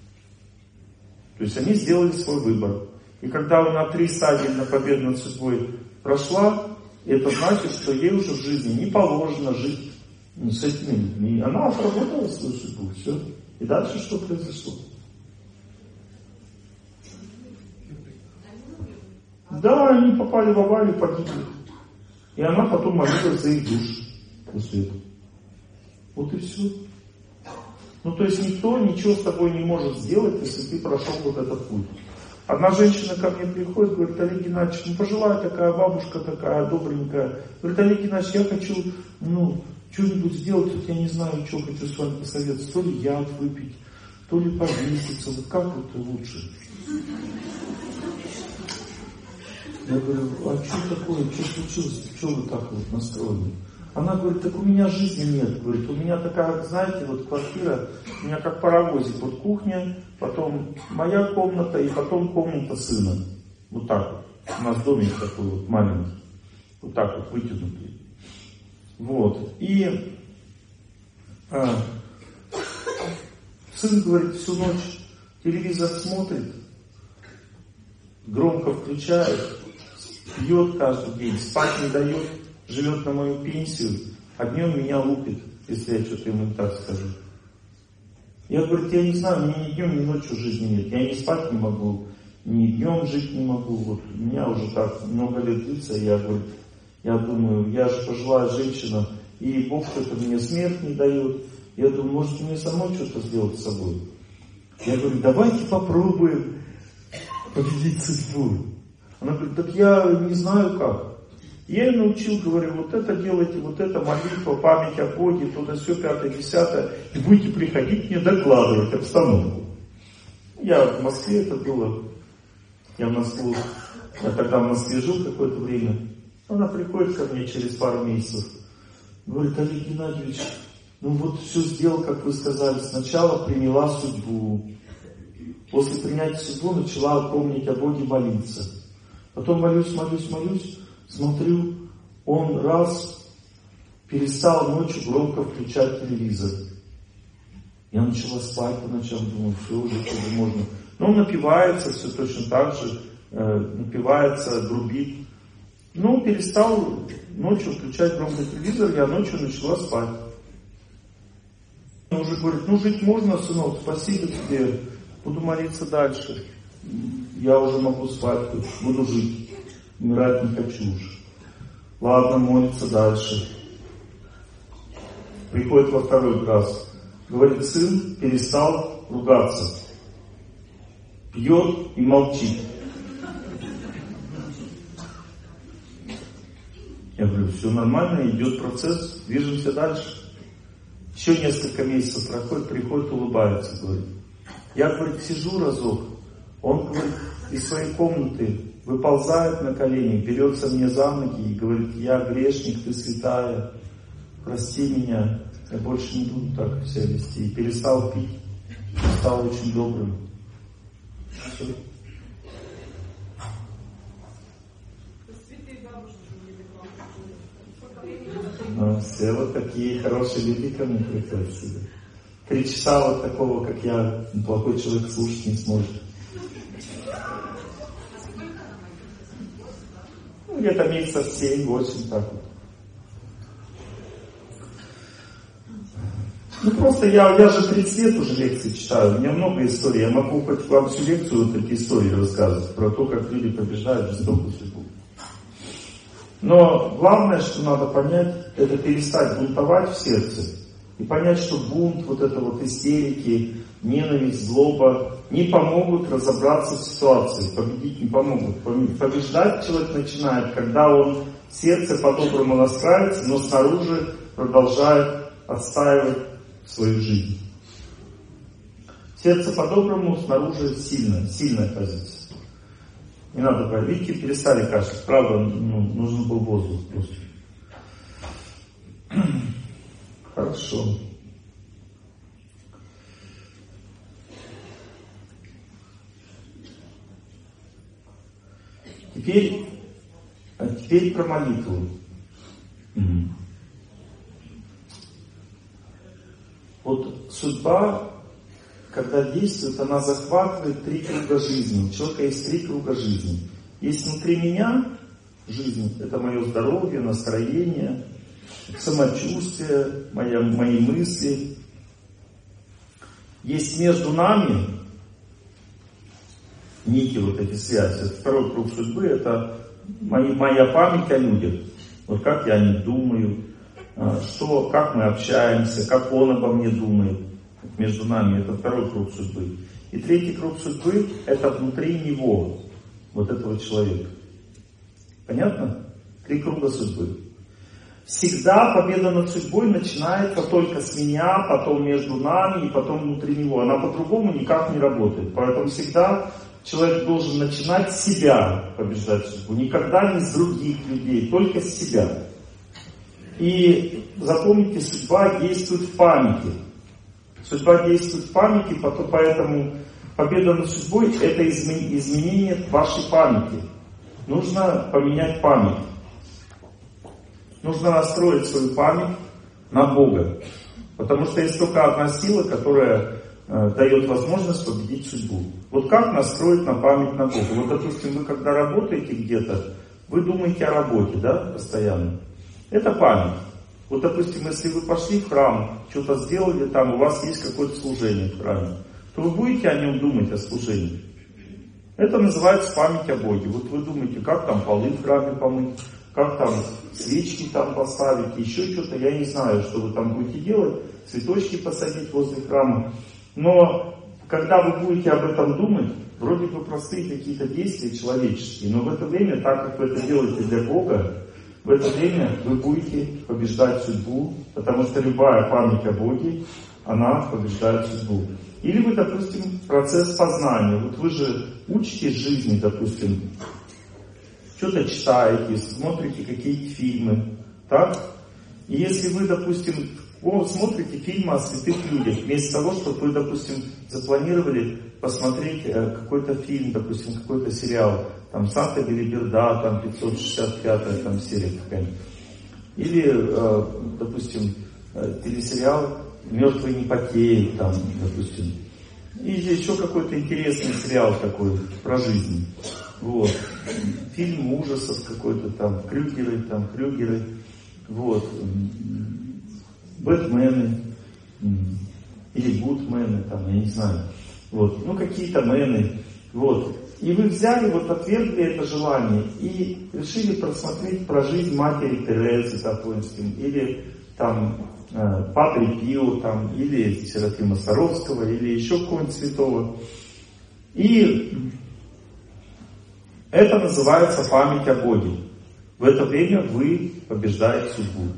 То есть они сделали свой выбор. И когда она три стадии на победу над судьбой прошла, это значит, что ей уже в жизни не положено жить с этими людьми. Она отработала свою судьбу, все. И дальше что произошло? Да, они попали в аварию, погибли. И она потом молилась за их души после этого. Вот и все. Ну, то есть никто ничего с тобой не может сделать, если ты прошел вот этот путь. Одна женщина ко мне приходит, говорит: Олег Геннадьевич, ну пожилая такая, бабушка такая, добренькая. Говорит: Олег Геннадьевич, я хочу, ну, что-нибудь сделать, вот я не знаю, что хочу с вами посоветовать. То ли яд выпить, то ли повеситься, вот как вот лучше? Я говорю: а что такое, что случилось, что вы так вот настроены? Она говорит: так у меня жизни нет. Говорит: у меня такая, знаете, вот квартира, у меня как паровозик, вот кухня, потом моя комната и потом комната сына. Вот так вот. У нас домик такой вот маленький. Вот так вот вытянутый. Вот. И А, сын, говорит, всю ночь телевизор смотрит, громко включает, пьет каждый день, спать не дает, живет на мою пенсию, а днем меня лупит, если я что-то ему так скажу. Я говорю, я не знаю, у меня ни днем, ни ночью жизни нет. Я не спать не могу, ни днем жить не могу. Вот у меня уже так много лет длится, я говорю, я думаю, я же пожилая женщина, и Бог что-то мне смерть не дает. Я думаю, может мне самой что-то сделать с собой. Я говорю, давайте попробуем победить судьбу. Она говорит, так я не знаю как. Я ее научил, говорю, вот это делайте, вот это молитва, память о Боге, туда все, пятое, десятое, и будете приходить мне докладывать обстановку. Я в Москве это было, я в Москву, я тогда в Москве жил какое-то время. Она приходит ко мне через пару месяцев, говорит, Олег Геннадьевич, ну вот все сделал, как вы сказали, сначала приняла судьбу, после принятия судьбы начала помнить о Боге, молиться. Потом молюсь, молюсь, молюсь, смотрю, он раз перестал ночью громко включать телевизор. Я начала спать по ночам, думаю, все, уже что-то можно. Но он напивается, все точно так же, э, напивается, грубит. Ну, перестал ночью включать громко телевизор, я ночью начала спать. Он уже говорит, ну жить можно, сынок, спасибо тебе, буду молиться дальше. Я уже могу спать, буду жить, умирать не хочу уже. Ладно, молится дальше. Приходит во второй раз. Говорит, сын перестал ругаться. Пьет и молчит. Я говорю, все нормально, идет процесс, движемся дальше. Еще несколько месяцев проходит, приходит, улыбается, говорит. Я, говорит, сижу разок, он, говорит, из своей комнаты выползает на колени, берется мне за ноги и говорит, я грешник, ты святая, прости меня, я больше не буду так себя вести. И перестал пить, стал очень добрым. Но все вот такие хорошие люди ко мне приходят сюда. Три часа вот такого, как я, плохой человек слушать не сможет. Ну, где-то месяцев семь-восемь так вот. Ну просто я, я же тридцать лет уже лекции читаю, у меня много историй, я могу хоть вам всю лекцию вот такие истории рассказывать, про то, как люди побеждают жестокую судьбу. Но главное, что надо понять, это перестать бунтовать в сердце и понять, что бунт, вот это вот истерики, ненависть, злоба не помогут разобраться в ситуации, победить не помогут. Побеждать человек начинает, когда он в сердце по-доброму настраивается, но снаружи продолжает отстаивать свою жизнь. Сердце по-доброму, снаружи сильная, сильная позиция. Не надо говорить, видите, перестали кашлять. Правда, ну, нужен был воздух просто. Хорошо. Теперь, а теперь про молитву. Вот судьба, когда действует, она захватывает три круга жизни. У человека есть три круга жизни. Есть внутри меня жизнь, это мое здоровье, настроение, самочувствие, моя, мои мысли. Есть между нами нити, вот эти связи. Это второй круг судьбы, это мои, моя память о людях. Вот как я о них думаю, что, как мы общаемся, как он обо мне думает. Между нами это второй круг судьбы. И третий круг судьбы это внутри него, вот этого человека. Понятно? Три круга судьбы. Всегда победа над судьбой начинается только с меня, потом между нами и потом внутри него. Она по-другому никак не работает. Поэтому всегда человек должен начинать с себя побеждать судьбу. Никогда не с других людей, только с себя. И запомните, судьба действует в памяти. Судьба действует в памяти, поэтому победа над судьбой это изменение вашей памяти. Нужно поменять память. Нужно настроить свою память на Бога. Потому что есть только одна сила, которая э, дает возможность победить судьбу. Вот как настроить на память на Бога? Вот, допустим, вы когда работаете где-то, вы думаете о работе, да, постоянно. Это память. Вот, допустим, если вы пошли в храм, что-то сделали там, у вас есть какое-то служение в храме, то вы будете о нем думать, о служении. Это называется память о Боге. Вот вы думаете, как там полы в храме помыть, как там свечки там поставить, еще что-то, я не знаю, что вы там будете делать, цветочки посадить возле храма. Но когда вы будете об этом думать, вроде бы простые какие-то действия человеческие, но в это время, так как вы это делаете для Бога, в это время вы будете побеждать судьбу, потому что любая память о Боге, она побеждает судьбу. Или вы, допустим, процесс познания. Вот вы же учитесь жизни, допустим, что-то читаете, смотрите какие-то фильмы, так? И если вы, допустим, смотрите фильмы о святых людях, вместо того, чтобы вы, допустим, запланировали посмотреть какой-то фильм, допустим, какой-то сериал, там Санта-Белиберда, там пятьсот шестьдесят пятая там серия какая-нибудь. Или, допустим, телесериал «Мертвый не потеет», там, допустим. Или еще какой-то интересный сериал такой про жизнь. Вот. Фильм ужасов какой-то там, Крюгеры, там, Крюгеры. Вот. Бэтмены. Или Гудмены, там, я не знаю. Вот. Ну, какие-то мены. Вот. И вы взяли, вот отвергли это желание и решили просмотреть про жизнь матери Терезы, допустим, или там э, Падре Пио, там, или Серафима Саровского, или еще какого-нибудь святого. И это называется память о Боге. В это время вы побеждаете судьбу.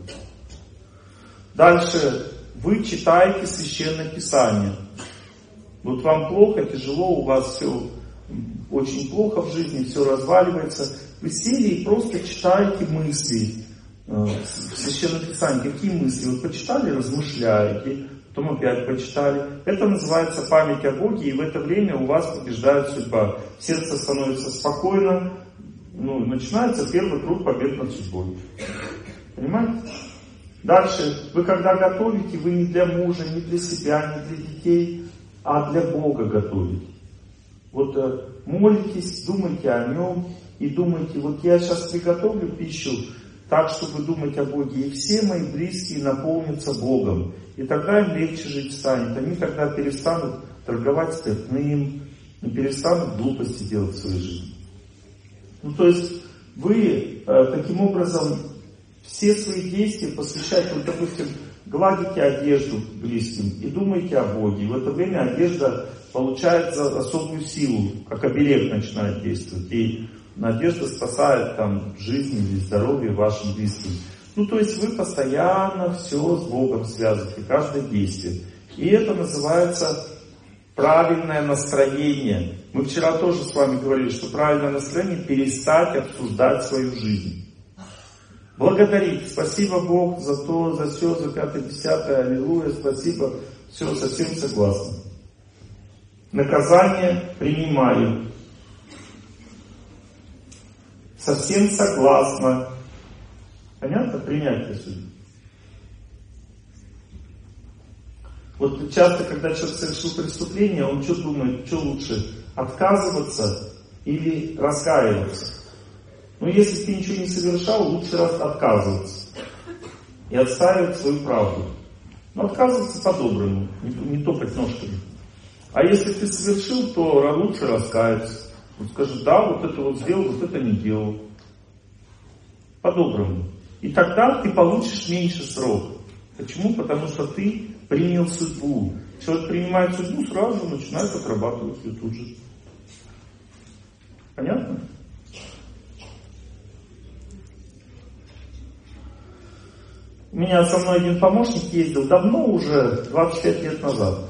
Дальше вы читаете Священное Писание. Вот вам плохо, тяжело, у вас все очень плохо в жизни, все разваливается. Вы сели и просто читаете мысли в Священном Писании. Какие мысли? Вот почитали, размышляете, потом опять почитали. Это называется память о Боге, и в это время у вас побеждает судьба. Сердце становится спокойно, ну, начинается первый круг побед над судьбой. Понимаете? Дальше, вы когда готовите, вы не для мужа, не для себя, не для детей, а для Бога готовите. Вот э, молитесь, думайте о Нем и думайте, вот я сейчас приготовлю пищу так, чтобы думать о Боге, и все мои близкие наполнятся Богом. И тогда им легче жить станет. Они тогда перестанут торговать спиртным, и перестанут глупости делать в своей жизни. Ну, то есть вы э, таким образом все свои действия посвящаете, вот, допустим, гладите одежду близким и думаете о Боге. И в это время одежда получает особую силу, как оберег начинает действовать. И одежда спасает там жизнь или здоровье вашим близким. Ну, то есть вы постоянно все с Богом связываете, каждое действие. И это называется правильное настроение. Мы вчера тоже с вами говорили, что правильное настроение — перестать обсуждать свою жизнь. Благодарить. Спасибо Бог за то, за все, за пятое, десятое, аллилуйя, спасибо. Все, совсем согласен. Наказание принимаю. Совсем согласна. Понятно? Принятие судьбы. Вот часто, когда человек совершил преступление, он что думает, что лучше, отказываться или раскаиваться? Но если ты ничего не совершал, лучше отказываться и отстаивать свою правду. Но отказываться по-доброму, не, не топать ножками. А если ты совершил, то лучше раскаяться. Вот скажи, да, вот это вот сделал, вот это не делал. По-доброму. И тогда ты получишь меньше срок. Почему? Потому что ты принял судьбу. Человек принимает судьбу, сразу начинает отрабатывать ее тут же. Понятно? У меня со мной один помощник ездил давно уже, двадцать пять лет назад.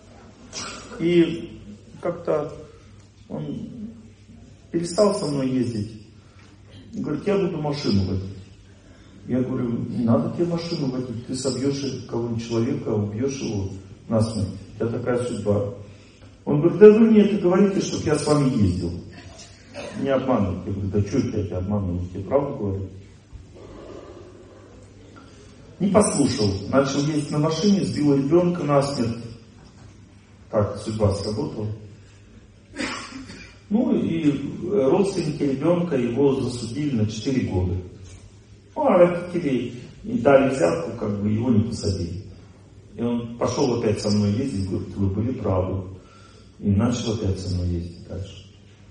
И как-то он перестал со мной ездить. Он говорит, я буду машину водить. Я говорю, не надо тебе машину водить, ты собьешь кого-нибудь человека, убьешь его насмерть. У тебя такая судьба. Он говорит, да вы мне это говорите, чтобы я с вами ездил. Не обманывайте. Я говорю, да что это я тебя обманываю, я тебе правду говорю. Не послушал, начал ездить на машине, сбил ребенка насмерть. Так, судьба сработала. Ну и родственники ребенка его засудили на четыре года. Ну а родители и дали взятку, как бы его не посадили. И он пошел опять со мной ездить, говорит, вы были правы. И начал опять со мной ездить дальше.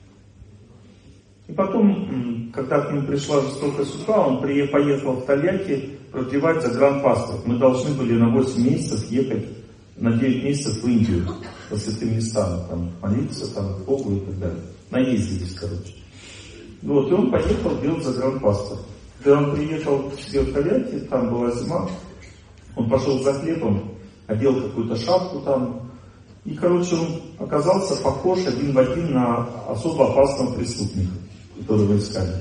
И потом, когда к нему пришла жестокая судьба, он поехал в Тольятти продлевать загранпаспорт. Мы должны были на восемь месяцев ехать, на девять месяцев в Индию, по святым местам, там, молиться, там, к Богу и так далее. Наездились, короче. Вот, и он поехал делать загранпаспорт. Когда он приехал к себе в Тольятти, там была зима, он пошел за хлебом, одел какую-то шапку там, и, короче, он оказался похож один в один на особо опасного преступника, которого искали.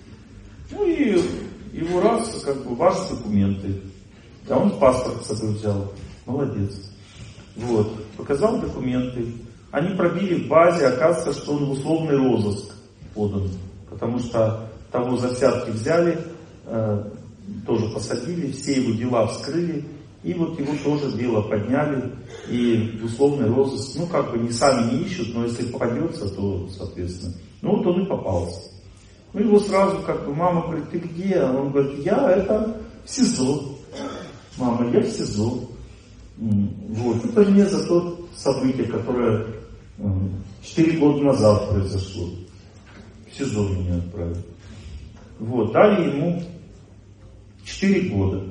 Ну и его раз, как бы, ваши документы. А он паспорт с собой взял. Молодец. Вот. Показал документы. Они пробили в базе, оказывается, что он в условный розыск подан. Потому что того за взятки взяли, э, тоже посадили, все его дела вскрыли. И вот его тоже дело подняли. И в условный розыск, ну как бы не сами не ищут, но если попадется, то соответственно. Ну вот он и попался. Ну его сразу как бы мама говорит, ты где? А он говорит, я это в СИЗО. Мама, я в СИЗО. Вот. Это мне за то событие, которое четыре года назад произошло. В СИЗО меня отправили. Вот. Дали ему четыре года.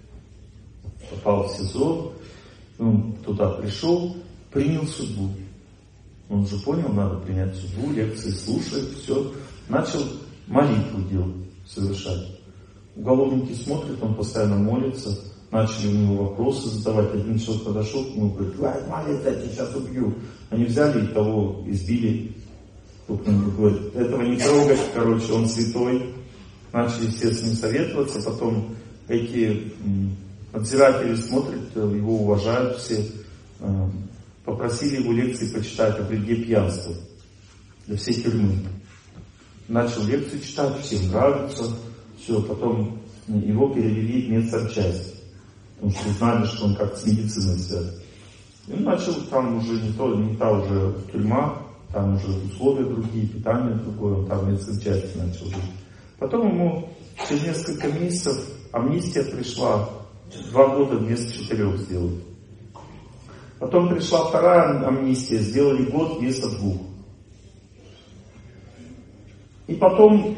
Попал в СИЗО. Он туда пришел, принял судьбу. Он же понял, надо принять судьбу, лекции слушает, все. Начал молитву делать, совершать. Уголовники смотрят, он постоянно молится. Начали у него вопросы задавать. Один человек подошел к нему и говорит, ай, молись, я тебя сейчас убью. Они взяли и того избили. Тут он говорит, этого не трогать, короче, он святой. Начали все с ним советоваться. Потом эти надзиратели смотрят, его уважают все. Попросили его лекции почитать о вреде пьянства для всей тюрьмы. Начал лекции читать, всем нравится. Все, потом его перевели в медсанчасть. Потому что узнали, что он как с медициной связан. И он начал, там уже не, то, не та уже тюрьма, там уже условия другие, питание другое, он там в медсанчасти начал жить. Потом ему через несколько месяцев амнистия пришла, два года вместо четырех сделали. Потом пришла вторая амнистия, сделали год вместо двух. И потом,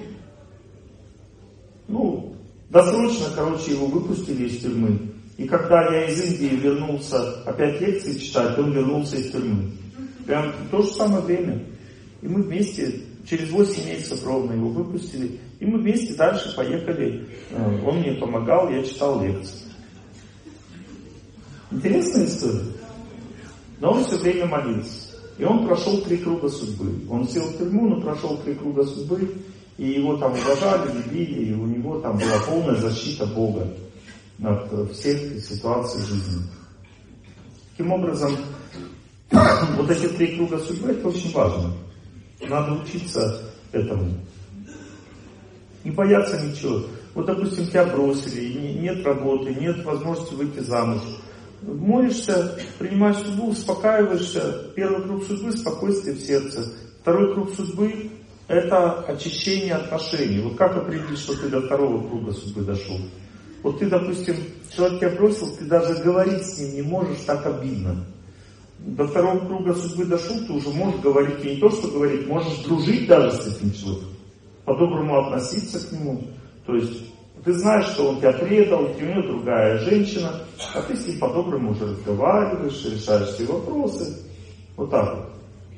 ну, досрочно, короче, его выпустили из тюрьмы. И когда я из Индии вернулся опять лекции читать, он вернулся из тюрьмы. Прям в то же самое время. И мы вместе, через восемь месяцев ровно его выпустили. И мы вместе дальше поехали. Он мне помогал, я читал лекции. Интересная история. Но он все время молился. И он прошел три круга судьбы. Он сел в тюрьму, но прошел три круга судьбы. И его там уважали, любили. И у него там была полная защита Бога от всех ситуаций жизни. Таким образом, вот эти три круга судьбы, это очень важно. Надо учиться этому. Не бояться ничего. Вот, допустим, тебя бросили, нет работы, нет возможности выйти замуж. Молишься, принимаешь судьбу, успокаиваешься. Первый круг судьбы — спокойствие в сердце. Второй круг судьбы — это очищение отношений. Вот как определить, что ты до второго круга судьбы дошел? Вот ты, допустим, человек тебя бросил, ты даже говорить с ним не можешь, так обидно. До второго круга судьбы дошел, ты уже можешь говорить, и не то, что говорить, можешь дружить даже с этим человеком, по-доброму относиться к нему. То есть ты знаешь, что он тебя предал, у него другая женщина, а ты с ним по-доброму уже разговариваешь, решаешь все вопросы. Вот так вот.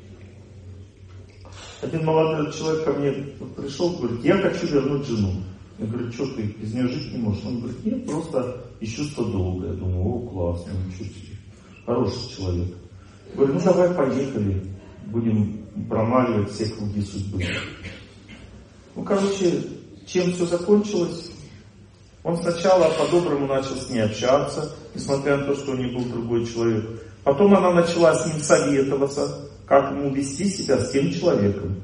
Один молодой человек ко мне пришел, говорит, я хочу вернуть жену. Я говорю, что ты без нее жить не можешь? Он говорит, нет, просто из чувства долга. Я думаю, о, классно, ничего себе. Хороший человек. Я говорю, ну давай поехали, будем промаливать все круги судьбы. Ну, короче, чем все закончилось? Он сначала по-доброму начал с ней общаться, несмотря на то, что у нее был другой человек. Потом она начала с ним советоваться, как ему вести себя с тем человеком.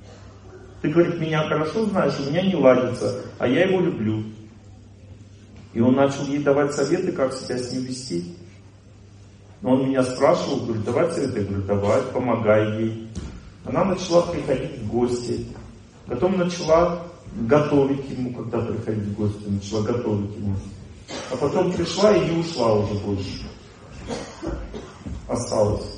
Ты, говорит, меня хорошо знаешь, у меня не ладится, а я его люблю. И он начал ей давать советы, как себя с ним вести. Но он меня спрашивал, говорит, давай советы. Я говорю, давай, помогай ей. Она начала приходить в гости. Потом начала готовить ему, когда приходить в гости, начала готовить ему. А потом пришла и не ушла уже больше. Осталась.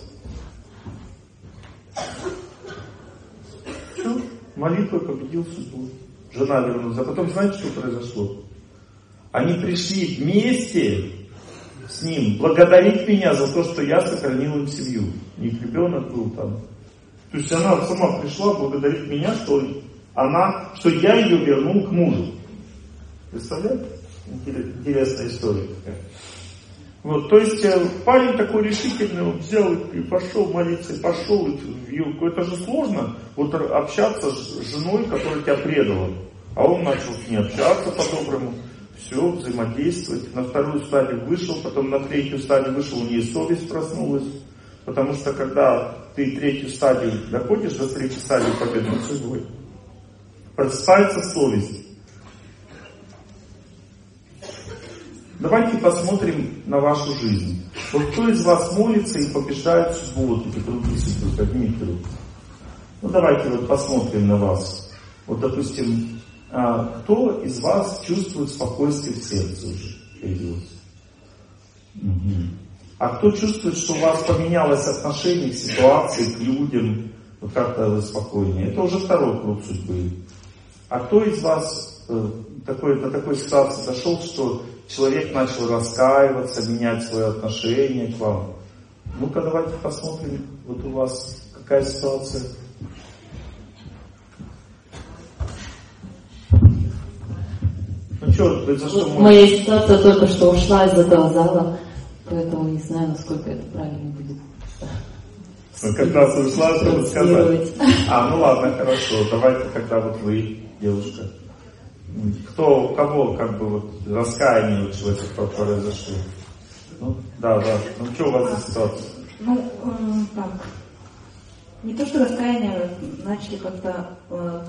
Все, молитвой победил судьбу. Жена вернулась. А потом знаете, что произошло? Они пришли вместе с ним благодарить меня за то, что я сохранил им семью. У них ребенок был там. То есть она сама пришла благодарить меня, что она, что я ее вернул к мужу. Представляете? Интересная история такая. Вот, то есть парень такой решительный, он взял и пошел молиться, и пошел в вилку. Это же сложно вот общаться с женой, которая тебя предала. А он начал с ней общаться по-доброму. Все, взаимодействовать. На вторую стадию вышел, потом на третью стадию вышел, у нее совесть проснулась. Потому что когда ты третью стадию доходишь, до третьей стадии победы над судьбой, просыпается совесть. Давайте посмотрим на вашу жизнь. Вот кто из вас молится и побеждает судьбу, вот эти круги судьбы, поднимите руку. Ну давайте вот посмотрим на вас. Вот допустим, кто из вас чувствует спокойствие в сердце уже появилось? Угу. А кто чувствует, что у вас поменялось отношение к ситуации, к людям, вот как-то вы спокойнее? Это уже второй круг судьбы. А кто из вас э, такой, до такой ситуации дошел, что человек начал раскаиваться, менять свое отношение к вам? Ну-ка давайте посмотрим, вот у вас какая ситуация. Ну что, за что вот моя ситуация только что ушла из этого зала, поэтому не знаю, насколько это правильно будет. Ну, когда ты ушла, что сказать? А, ну ладно, хорошо. Давайте, когда вот вы, девушка. Кто, у кого, как бы, вот, раскаяние у человека произошло? Ну, да, да. Ну, что у вас за ситуация? Ну, э, так. Не то, что раскаяние, начали как-то... Э,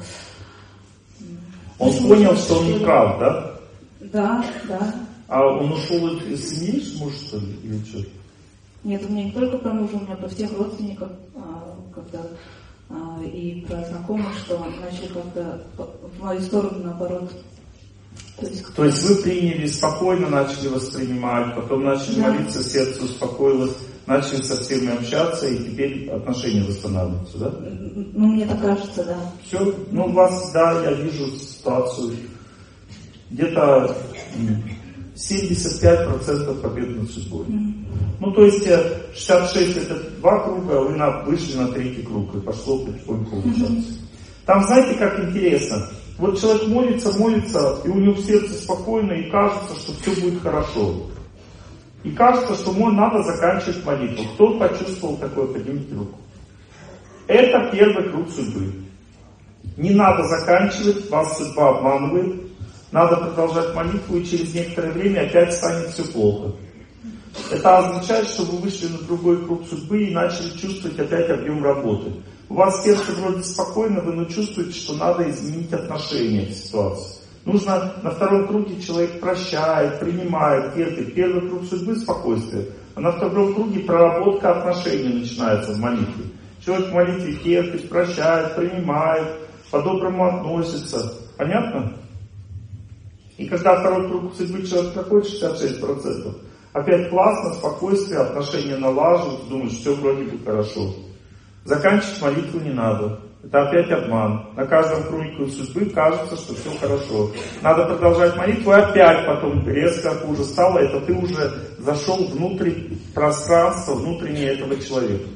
Он понял, что он не прав, да? Да, да. А он ушел из семьи, муж, что ли, или что? Нет, у меня не только про мужа, у меня про всех родственников, а, когда, а, и про знакомых, что начали как-то в мою сторону наоборот. То есть, То есть вы приняли, спокойно начали воспринимать, потом начали да. молиться, сердце успокоилось, начали со всеми общаться, и теперь отношения восстанавливаются, да? Ну, мне так кажется, да. Все, ну у вас, да, я вижу ситуацию, где-то семьдесят пять процентов побед над судьбой. Mm-hmm. Ну, то есть шестьдесят шесть это два круга, а вы на, вышли на третий круг, и пошло потихоньку улучшаться. Mm-hmm. Там, знаете, как интересно, вот человек молится, молится, и у него в сердце спокойно, и кажется, что все будет хорошо. И кажется, что ему надо заканчивать молитву. Кто почувствовал такое, поднимите руку. Это первый круг судьбы. Не надо заканчивать, вас судьба обманывает. Надо продолжать молитву, и через некоторое время опять станет все плохо. Это означает, что вы вышли на другой круг судьбы и начали чувствовать опять объем работы. У вас сердце вроде спокойно, вы но чувствуете, что надо изменить отношение к ситуации. Нужно на втором круге человек прощает, принимает, терпит. Первый круг судьбы — спокойствие. А на втором круге проработка отношений начинается в молитве. Человек в молитве терпит, прощает, принимает, по-доброму относится. Понятно? И когда второй круг судьбы человек проходит шестьдесят шесть процентов, опять классно, спокойствие, отношения налаживают, думаешь, все вроде бы хорошо. Заканчивать молитву не надо. Это опять обман. На каждом круге судьбы кажется, что все хорошо. Надо продолжать молитву, и опять потом резко хуже стало. Это ты уже зашел внутрь пространства, внутреннее этого человека.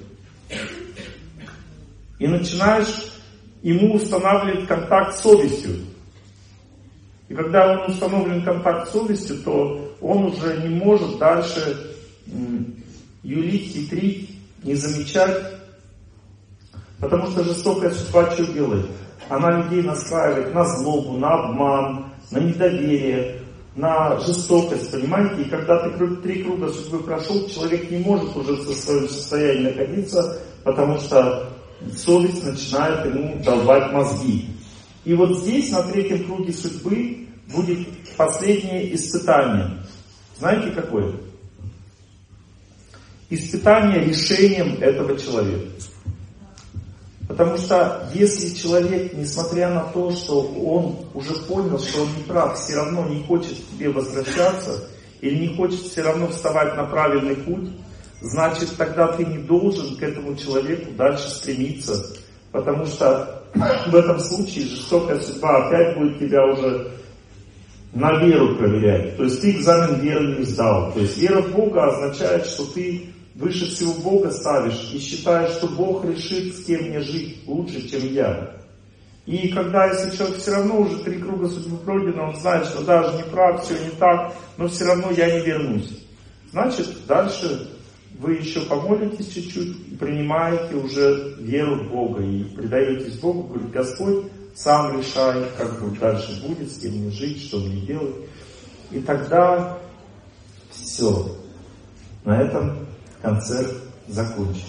И начинаешь ему устанавливать контакт с совестью. И когда он установлен контакт с совестью, то он уже не может дальше юлить, хитрить, не замечать. Потому что жестокая судьба что делает? Она людей настраивает на злобу, на обман, на недоверие, на жестокость, понимаете? И когда ты три круга судьбы прошел, человек не может уже в своем состоянии находиться, потому что совесть начинает ему долбать мозги. И вот здесь, на третьем круге судьбы, будет последнее испытание. Знаете какое? Испытание решением этого человека. Потому что если человек, несмотря на то, что он уже понял, что он не прав, все равно не хочет к тебе возвращаться, или не хочет все равно вставать на правильный путь, значит тогда ты не должен к этому человеку дальше стремиться. Потому что в этом случае жестокая судьба опять будет тебя уже на веру проверять. То есть ты экзамен веры не сдал. То есть вера в Бога означает, что ты выше всего Бога ставишь и считаешь, что Бог решит, с кем мне жить лучше, чем я. И когда, если человек все равно уже три круга судьбы пройдено, он знает, что даже не прав, все не так, но все равно я не вернусь. Значит, дальше вы еще помолитесь чуть-чуть и принимаете уже веру в Бога и предаетесь Богу, говорит, Господь сам решает, как будет дальше будет, с кем мне жить, что мне делать. И тогда все. На этом концерт закончен.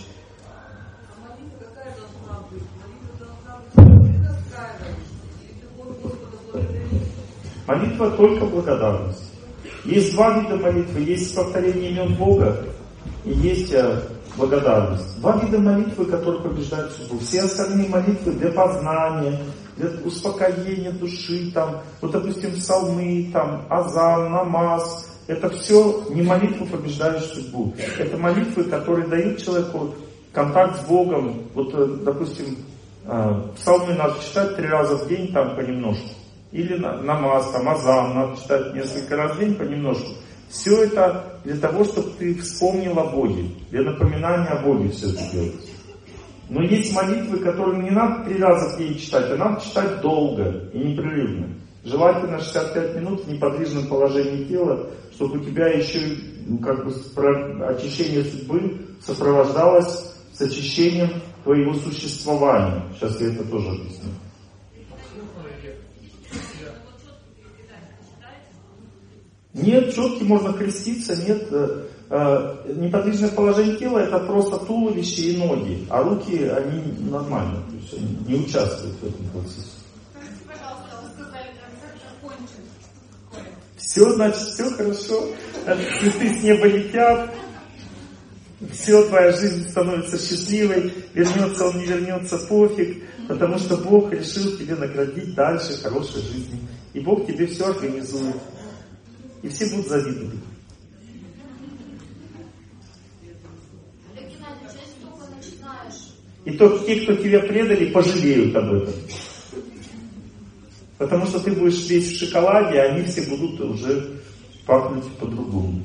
Молитва только благодарность. Есть два вида молитвы. Есть повторение имен Бога и есть благодарность. Два вида молитвы, которые побеждают судьбу. Все остальные молитвы для познания, для успокоения души, там, вот, допустим, псалмы, там, азан, намаз. Это все не молитвы, побеждающие судьбу. Это молитвы, которые дают человеку контакт с Богом. Вот, допустим, псалмы надо читать три раза в день, там, понемножку. Или намаз, там, азан, надо читать несколько раз в день, понемножку. Все это для того, чтобы ты вспомнил о Боге. Для напоминания о Боге все это делается. Но есть молитвы, которые не надо три раза в день читать, а надо читать долго и непрерывно. Желательно шестьдесят пять минут в неподвижном положении тела, чтобы у тебя еще ну, как бы очищение судьбы сопровождалось с очищением твоего существования. Сейчас я это тоже объясню. Нет, четки можно креститься, нет. Э, неподвижное положение тела это просто туловище и ноги, а руки, они нормально, то есть они не участвуют в этом процессе. Все, значит, все хорошо, цветы с неба летят, все, твоя жизнь становится счастливой, вернется он, не вернется, пофиг, потому что Бог решил тебе наградить дальше хорошей жизнью. И Бог тебе все организует. И все будут завидовать. И только те, кто тебя предали, пожалеют об этом. Потому что ты будешь весь в шоколаде, а они все будут уже пахнуть по-другому.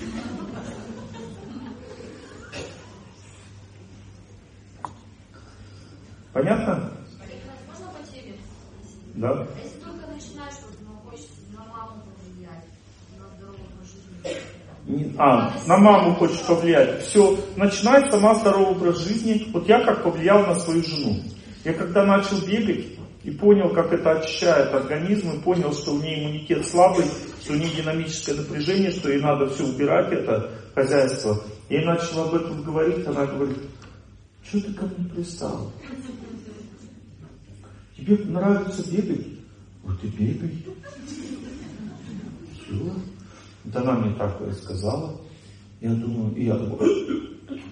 Понятно? Можно по теме? Да. Если только начинаешь, ну, хочется на маму повлиять, на здоровый образ жизни. А, на маму хочешь повлиять. Все, начинай сама здоровый образ жизни. Вот я как повлиял на свою жену. Я когда начал бегать и понял, как это очищает организм, и понял, что у нее иммунитет слабый, что у нее динамическое напряжение, что ей надо все убирать, это хозяйство. Я начал об этом говорить, она говорит, что ты ко мне пристал? Тебе нравится бегать? Вот и бегай. Все. Вот она мне такое сказала. Я думаю, и я думаю,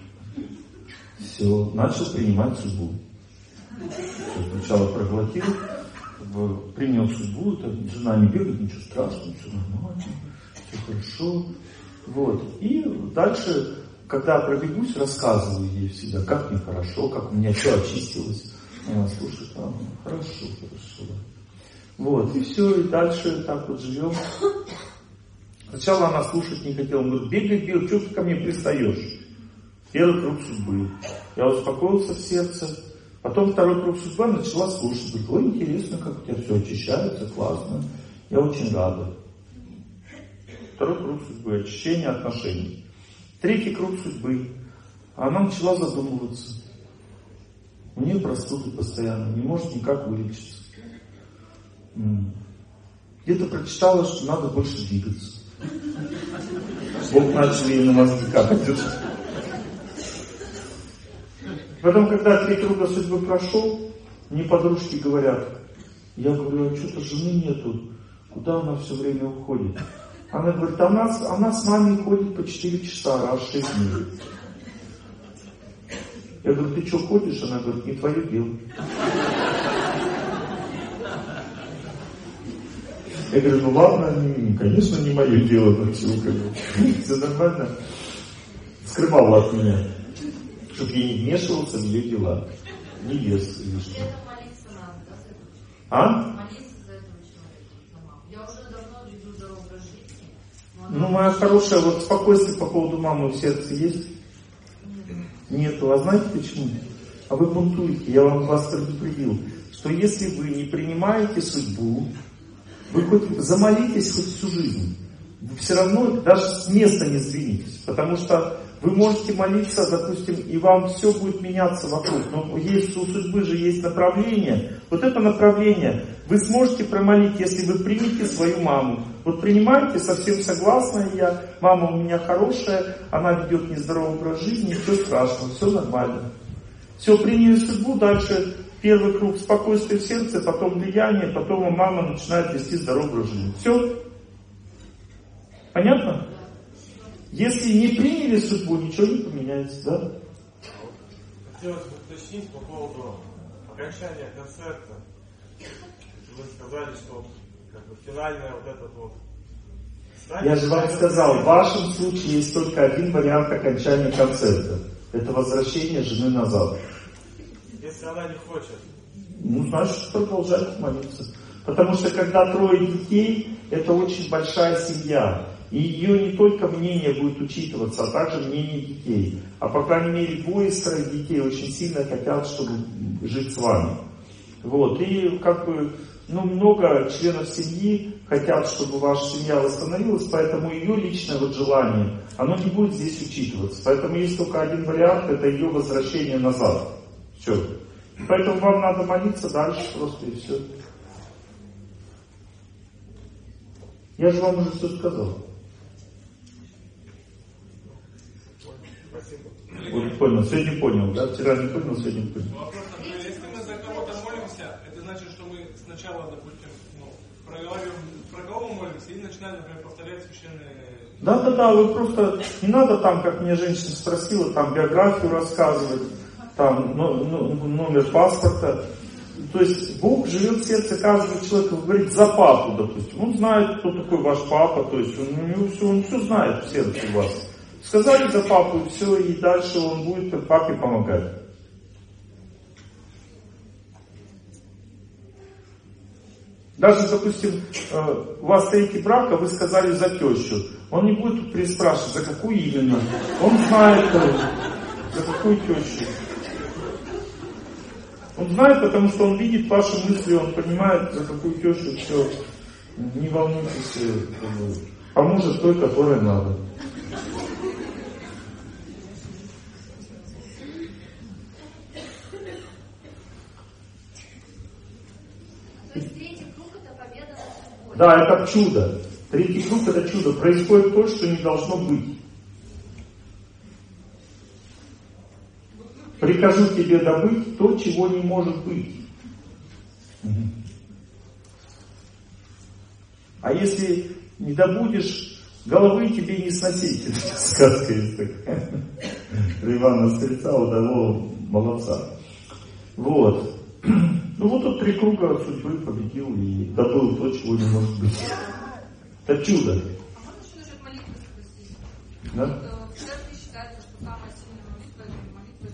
все, начал принимать судьбу. Сначала проглотил, принял судьбу, это жена не бегает, ничего страшного, все нормально, все хорошо. Вот. И дальше, когда пробегусь, рассказываю ей всегда, как мне хорошо, как у меня все очистилось. Она слушает, а, хорошо, хорошо. Вот, и все, и дальше так вот живем. Сначала она слушать не хотела, он говорит, бегай, бегай, что ты ко мне пристаешь? Первый круг судьбы. Я успокоился в сердце. Потом второй круг судьбы начала слушать. Говорит, ой, интересно, как у тебя все очищается, классно. Я очень рада. Второй круг судьбы, очищение отношений. Третий круг судьбы. Она начала задумываться. У нее простуды постоянно, не может никак вылечиться. Где-то прочитала, что надо больше двигаться. Бог начал ей на мозги капать. Потом, когда три круга судьбы прошел, мне подружки говорят, я говорю, а что-то жены нету, Куда она все время уходит? Она говорит, а она, она с мамой ходит по четыре часа раз в шесть дней. Я говорю, ты что ходишь? Она говорит, не твое дело. Я говорю, ну ладно, конечно, не мое дело, но все, как бы, все нормально. Скрывала от меня, чтобы я не вмешивался в ее дела. Не вес лишний. А? Ну, моя хорошая, вот спокойствие по поводу мамы в сердце есть? Нету. А знаете почему? А вы бунтуете. Я вам вас предупредил, что если вы не принимаете судьбу, вы хоть замолитесь хоть всю жизнь, вы все равно даже с места не сдвинетесь. Потому что вы можете молиться, допустим, и вам все будет меняться вокруг. Но есть, у судьбы же есть направление. Вот это направление вы сможете промолить, если вы примете свою маму. Вот принимаете, совсем согласна я, мама у меня хорошая, она ведет нездоровый образ жизни, ничего страшного, все нормально. Все, приняли судьбу, дальше первый круг спокойствия в сердце, потом влияние, потом мама начинает вести здоровый образ жизни. Все? Понятно? Если не приняли судьбу, ничего не поменяется, да? Хотелось бы уточнить по поводу окончания концерта. Вы сказали, что как бы финальная вот этот вот... Я же вам сказал, в вашем случае есть только один вариант окончания концерта. Это возвращение жены назад. Если она не хочет. Ну, значит, продолжайте молиться. Потому что когда трое детей, это очень большая семья. И ее не только мнение будет учитываться, а также мнение детей. А по крайней мере двое из троих детей очень сильно хотят, чтобы жить с вами. Вот. И как бы, ну, много членов семьи хотят, чтобы ваша семья восстановилась, поэтому ее личное вот желание, оно не будет здесь учитываться. Поэтому есть только один вариант, это ее возвращение назад. Все. Поэтому вам надо молиться дальше просто и все. Я же вам уже все сказал. Спасибо. Вот, понял, сегодня понял, да? Вчера не понял, сегодня не понял. Вопрос такой, если мы за кого-то молимся, это значит, что мы сначала, допустим, ну, проговариваем, про кого мы молимся, и начинаем, например, повторять священные... Да, да, да, вы просто, не надо там, как мне женщина спросила, там биографию рассказывать, там ну, ну, номер паспорта. То есть Бог живет в сердце каждого человека, вы говорите, за папу, допустим. Он знает, кто такой ваш папа, то есть он, у него все, он все знает в сердце у вас. Сказали за папу, и все, и дальше он будет папе помогать. Даже, допустим, у вас третий брак, а вы сказали за тещу. Он не будет тут переспрашивать, за какую именно. Он знает, за какую тещу. Он знает, потому что он видит ваши мысли, он понимает, за какую тещу, все. Не волнуйтесь, поможет той, которой надо. То есть третий круг это победа над судьбой. Да, это чудо. Третий круг это чудо. Происходит то, что не должно быть. Прикажу тебе добыть то, чего не может быть. А если не добудешь, головы тебе не сносить. Это сказка есть такая. Про Ивана Стрельца, удового молодца. Вот. Ну вот тут три круга судьбы победил и добыл то, чего не может быть. Это чудо. А можно еще насчет молитвы спросить? Да? Вот, э, в церкви считается, что самая сильная успешная молитва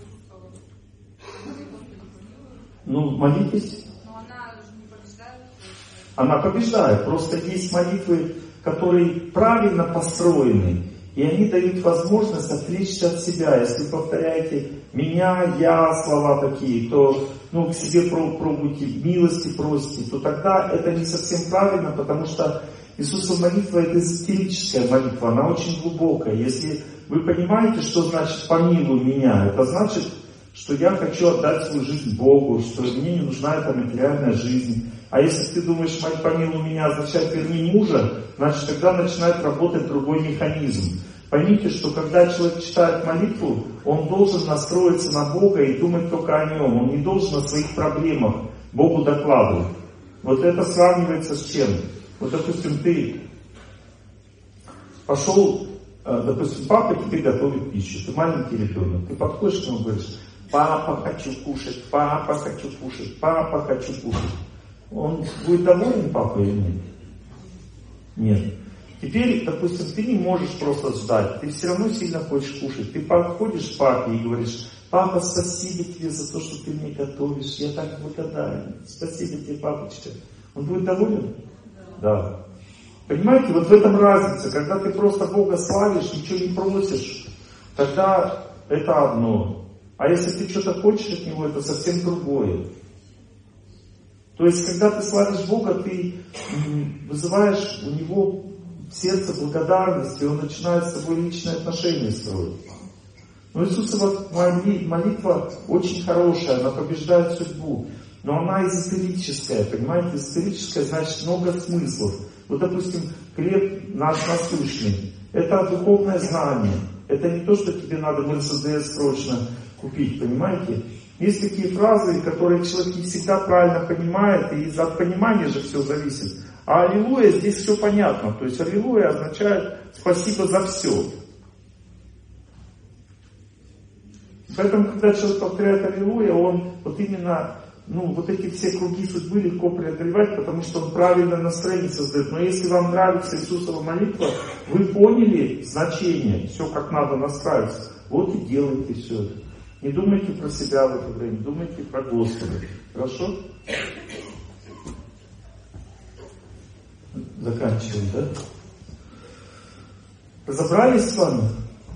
Иисуса. Ну, молитесь. Но она же не побеждает. Она побеждает. Просто есть молитвы, которые правильно построены. И они дают возможность отвлечься от себя. Если вы повторяете «меня», «я», слова такие, то ну, к себе пробуйте, милости просите, то тогда это не совсем правильно, потому что Иисусова молитва это эзотерическая молитва, она очень глубокая. Если вы понимаете, что значит «помилуй меня», это значит, что я хочу отдать свою жизнь Богу, что мне не нужна эта материальная жизнь. А если ты думаешь, мать, помилуй меня, означает верни мужа, значит тогда начинает работать другой механизм. Поймите, что когда человек читает молитву, он должен настроиться на Бога и думать только о Нем. Он не должен о своих проблемах Богу докладывать. Вот это сравнивается с чем? Вот, допустим, ты пошел, допустим, папа тебе готовит пищу, ты маленький ребенок, ты подходишь к нему и говоришь: папа, хочу кушать, папа, хочу кушать, папа, хочу кушать. Он будет доволен, папа, или нет? Нет. Теперь, допустим, ты не можешь просто ждать, ты все равно сильно хочешь кушать. Ты подходишь к папе и говоришь: папа, спасибо тебе за то, что ты мне готовишь, я так благодарен, спасибо тебе, папочка. Он будет доволен? Да. Понимаете, вот в этом разница. Когда ты просто Бога славишь, ничего не просишь, тогда это одно. А если ты что-то хочешь от Него, это совсем другое. То есть, когда ты славишь Бога, ты вызываешь у Него в сердце благодарность, и Он начинает с тобой личные отношения строить. Но Иисусова молитва очень хорошая, она побеждает судьбу. Но она эзотерическая, понимаете? Эзотерическая значит много смыслов. Вот, допустим, хлеб наш насущный. Это духовное знание. Это не то, что тебе надо Мерседес срочно купить, понимаете? Есть такие фразы, которые человек не всегда правильно понимает, и от понимания же все зависит. А аллилуйя здесь все понятно. То есть аллилуйя означает спасибо за все. Поэтому, когда человек повторяет аллилуйя, он вот именно, ну, вот эти все круги судьбы легко преодолевать, потому что он правильное настроение создает. Но если вам нравится Иисусова молитва, вы поняли значение, все как надо настраиваться, вот и делайте все это. Не думайте про себя в это время, думайте про Господа. Хорошо? Заканчиваем, да? Разобрались с вами?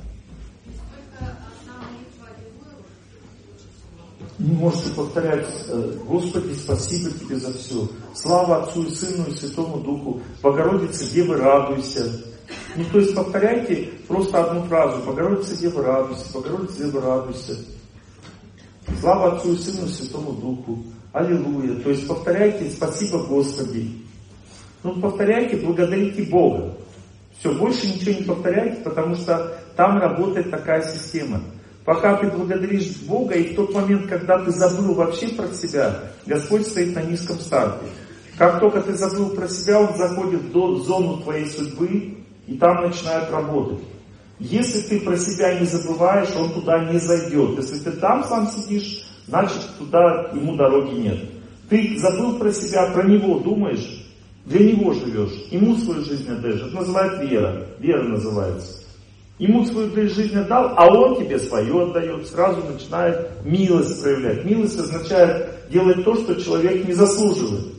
Не можете повторять: Господи, спасибо Тебе за все. Слава Отцу и Сыну и Святому Духу. Богородице, Девы, радуйся. Ну, то есть повторяйте просто одну фразу: Богородице, Девы, радуйся. Богородице, Девы, радуйся. Слава Отцу и Сыну и Святому Духу. Аллилуйя. То есть повторяйте: спасибо Господи. Ну, повторяйте, благодарите Бога. Все, больше ничего не повторяйте, потому что там работает такая система. Пока ты благодаришь Бога, и в тот момент, когда ты забыл вообще про себя, Господь стоит на низком старте. Как только ты забыл про себя, Он заходит в зону твоей судьбы, и там начинает работать. Если ты про себя не забываешь, Он туда не зайдет. Если ты там сам сидишь, значит туда ему дороги нет. Ты забыл про себя, про Него думаешь, для Него живешь, Ему свою жизнь отдаешь. Это называется вера. Вера называется. Ему свою жизнь отдал, а Он тебе свою отдает. Сразу начинает милость проявлять. Милость означает делать то, что человек не заслуживает.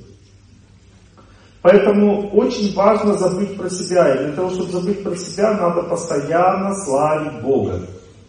Поэтому очень важно забыть про себя. И для того, чтобы забыть про себя, надо постоянно славить Бога.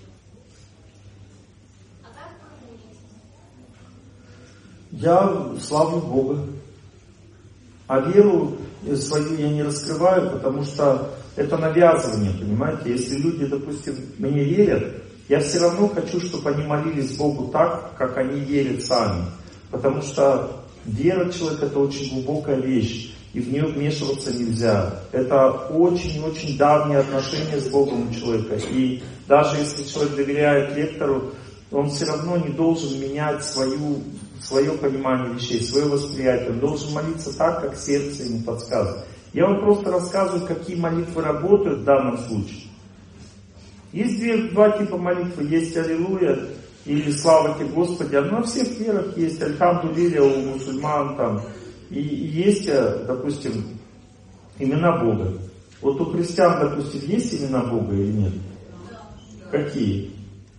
Я славлю Бога. А веру свою я не раскрываю, потому что это навязывание, понимаете? Если люди, допустим, мне верят, я все равно хочу, чтобы они молились Богу так, как они верят сами. Потому что вера человека — это очень глубокая вещь, и в нее вмешиваться нельзя. Это очень-очень давние отношения с Богом у человека. И даже если человек доверяет лектору, он все равно не должен менять свою, свое понимание вещей, свое восприятие. Он должен молиться так, как сердце ему подсказывает. Я вам просто рассказываю, какие молитвы работают в данном случае. Есть две, два типа молитвы. Есть аллилуйя или слава тебе Господи. Оно во всех верах есть. Альхамдулилля у мусульман там. И, и есть, допустим, имена Бога. Вот у христиан, допустим, есть имена Бога или нет? Какие?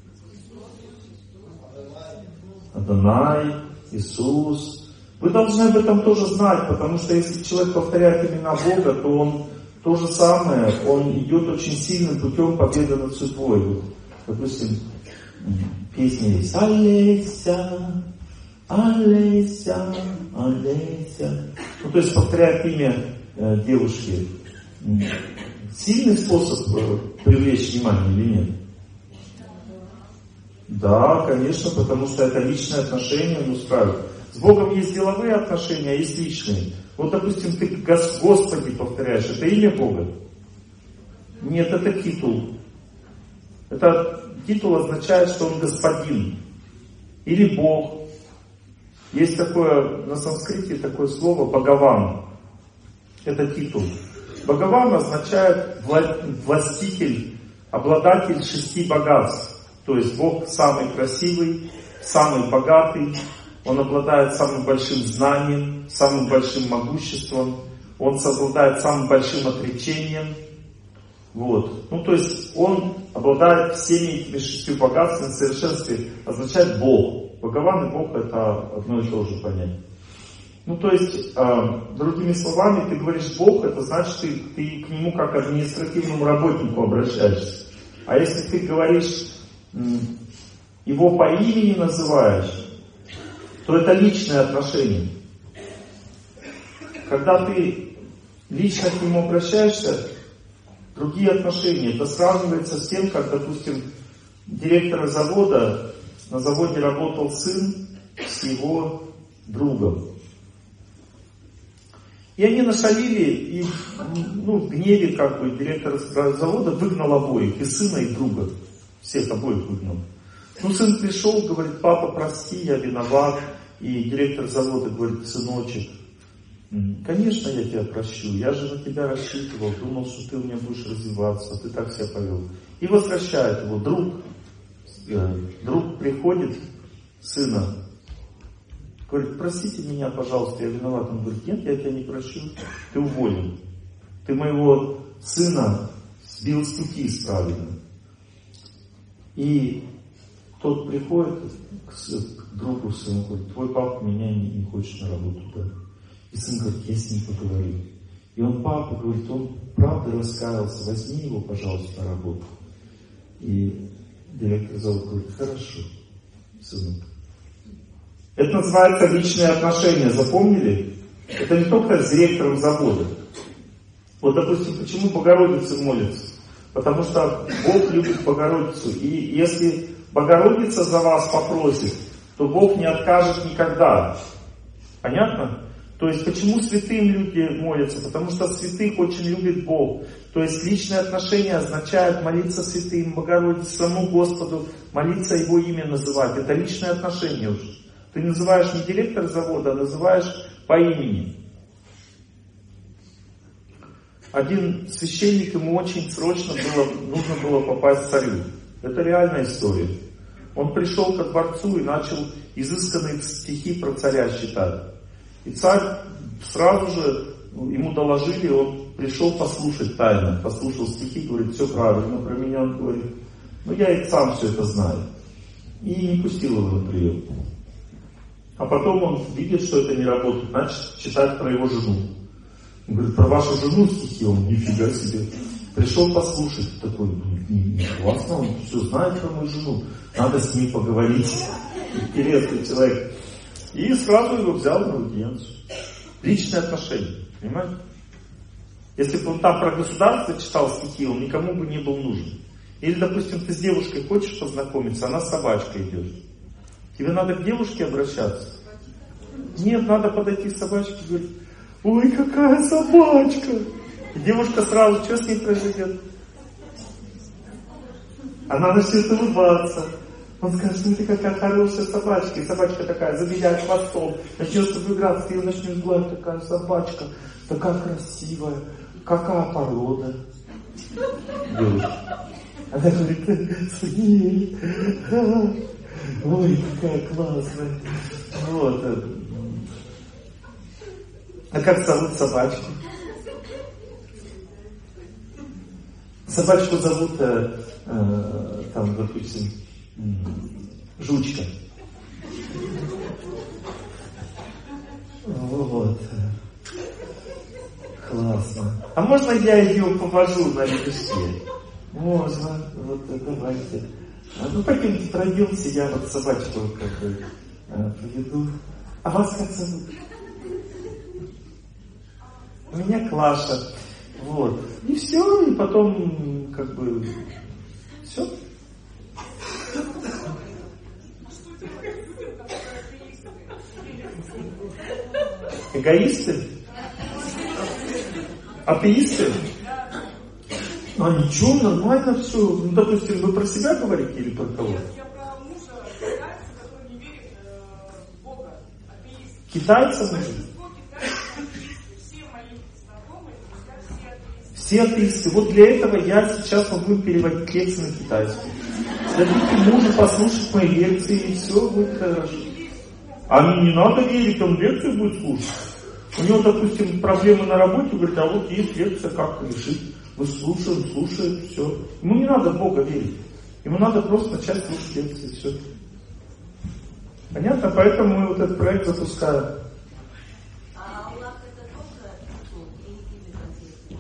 Адонай, Иисус. Вы должны об этом тоже знать, потому что если человек повторяет имена Бога, то он то же самое, он идет очень сильным путем победы над судьбой. Вот, допустим, песня есть: Аллеся, Аллеся, Аллеся. Ну, то есть повторяет имя э, девушки. Сильный способ э, привлечь внимание или нет? Да, конечно, потому что это личное отношение он устраивает. С Богом есть деловые отношения, а есть личные. Вот, допустим, ты Господи повторяешь, это имя Бога? Нет, это титул. Это титул означает, что он господин. Или Бог. Есть такое, на санскрите такое слово Бхагаван. Это титул. Бхагаван означает властитель, обладатель шести богатств. То есть Бог самый красивый, самый богатый, Он обладает самым большим знанием, самым большим могуществом, Он обладает самым большим отречением. Вот. Ну, то есть Он обладает всеми этими шестью богатствами в совершенстве, означает Бог. Бхагаван и Бог — это одно и то же понятие. Ну, то есть, э, другими словами, ты говоришь Бог, это значит, ты, ты к Нему как к административному работнику обращаешься. А если ты говоришь, э, Его по имени называешь, то это личное отношение. Когда ты лично к Нему обращаешься, другие отношения. Это сравнивается с тем, как, допустим, директора завода, на заводе работал сын с его другом. И они нашалили, и ну, в гневе как бы директор завода выгнал обоих, и сына, и друга. Всех обоих выгнал. Ну, сын пришел, говорит: папа, прости, я виноват. И директор завода говорит: сыночек, конечно, я тебя прощу, я же на тебя рассчитывал, думал, что ты у меня будешь развиваться, ты так себя повел. И возвращает его друг. Друг приходит, сына, говорит: простите меня, пожалуйста, я виноват. Он говорит: нет, я тебя не прощу, ты уволен. Ты моего сына сбил с пути исправильно. И тот приходит к, к другу своему, говорит: твой папа меня не, не хочет на работу брать. И сын говорит: я с ним поговорю. И он, папа, говорит, он правда раскаялся, возьми его, пожалуйста, на работу. И директор завода говорит: хорошо, сынок. Это называется личные отношения, запомнили? Это не только с директором завода. Вот, допустим, почему Богородица молится? Потому что Бог любит Богородицу. И если Богородица за вас попросит, то Бог не откажет никогда. Понятно? То есть, почему святым люди молятся? Потому что святых очень любит Бог. То есть, личные отношения означают молиться святым, Богородице, самому Господу, молиться Его имя называть. Это личные отношения уже. Ты называешь не директор завода, а называешь по имени. Один священник, ему очень срочно было, нужно было попасть к царю. Это реальная история. Он пришел ко дворцу и начал изысканные стихи про царя читать. И царь сразу же, ему доложили, он пришел послушать тайно, послушал стихи, говорит: все правильно про меня. Он говорит: ну я и сам все это знаю. И не пустил его на прием. А потом он видит, что это не работает, начал читать про его жену. Он говорит: про вашу жену стихи. Он: нифига себе. Пришел послушать, такой: не, не классно, он все знает про мою жену, надо с ней поговорить. Интересный человек. И сразу его взял на аудиенцию. Личные отношения, понимаете? Если бы он там про государство читал стихи, он никому бы не был нужен. Или, допустим, ты с девушкой хочешь познакомиться, она с собачкой идет. Тебе надо к девушке обращаться? Нет, надо подойти к собачке и говорить: ой, какая собачка! И девушка сразу, что с ней произойдет? Она начнет улыбаться. Он скажет: смотри, какая хорошая собачка. И собачка такая завиляет хвостом, начнет с тобой играться, ты ее начнешь гладить. Такая собачка, такая красивая. Какая порода? Девушка. Она говорит: смотри, ой, какая классная. Вот. А как зовут собачку? Собачку зовут, э, э, там, допустим, Жучка. Вот. Классно. А можно я ее повожу на лепестке? Можно. Вот, давайте. Ну, пойдемте, пройдемте, я вот собачку как бы э, поведу. А вас как зовут? У меня Клаша. Вот. И все, и потом, как бы, все. Эгоисты? Атеисты? А ничего, нормально все. Ну, допустим, вы про себя говорите или про кого? Я про мужа китайца, который не верит в Бога. Атеист. Китайца мужа? Большинство китайцев, все мои знакомые, Все атеисты. Вот для этого я сейчас могу переводить лекции на китайский. Дадите мужу послушать мои лекции, и все будет хорошо. А мне не надо верить, он лекцию будет слушать. У него, допустим, проблемы на работе, говорит, а вот есть лекция, как решить. Мы слушаем, слушаем, все. Ему не надо в Бога верить. Ему надо просто начать слушать лекции, все. Понятно? Поэтому мы вот этот проект запускаем. А Аллах это тоже или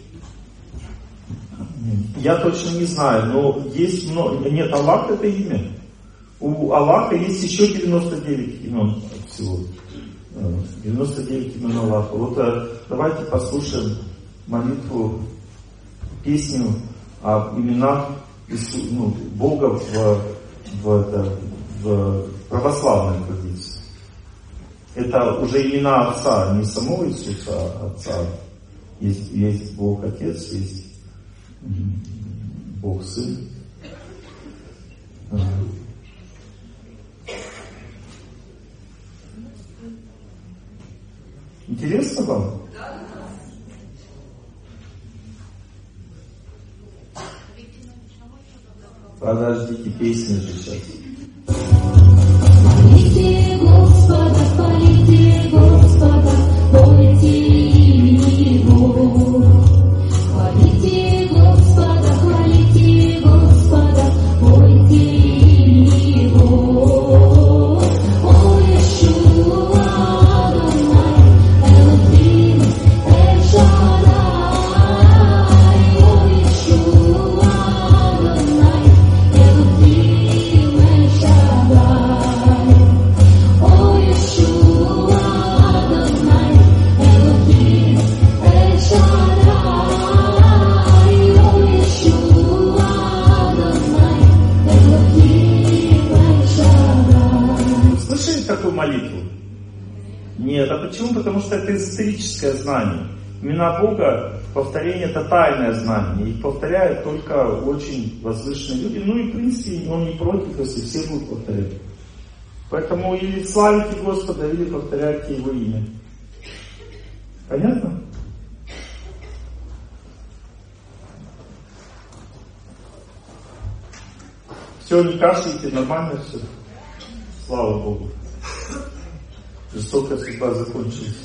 конкретно? Я точно не знаю, но есть много... Нет, Аллах это имя. У Аллаха есть еще девяносто девять имен всего. девяносто девять имен Аллаха. Вот давайте послушаем молитву, песню об именах Иису, ну, Бога в, в, это, в православной традиции. Это уже имена Отца, не самого Иисуса, а Отца. Есть, есть Бог Отец, есть Бог Сын. Интересно вам? Подождите, песни же сейчас. Хвалите Господа, хвалите Господа, пойте Его. Хвалите Господа, хвалите Господа, пойте Его. О Иешуа, Адонай, Элохим, Эль Шаддай. О Иешуа, Адонай, Элохим, Эль Шаддай. О Иешуа, Адонай, Элохим, Эль Шаддай. О Иешуа, Адонай, Элохим, Эль Шаддай. Слышали такую молитву? Нет. А почему? Потому что это эзотерическое знание. Имена Бога, повторение — это тайное знание. Их повторяют только очень возвышенные люди. Ну и в принципе он не против, если все будут повторять. Поэтому или славите Господа, или повторяйте Его имя. Понятно? Все, не кашляйте, нормально все. Слава Богу. Жестокая судьба закончилась.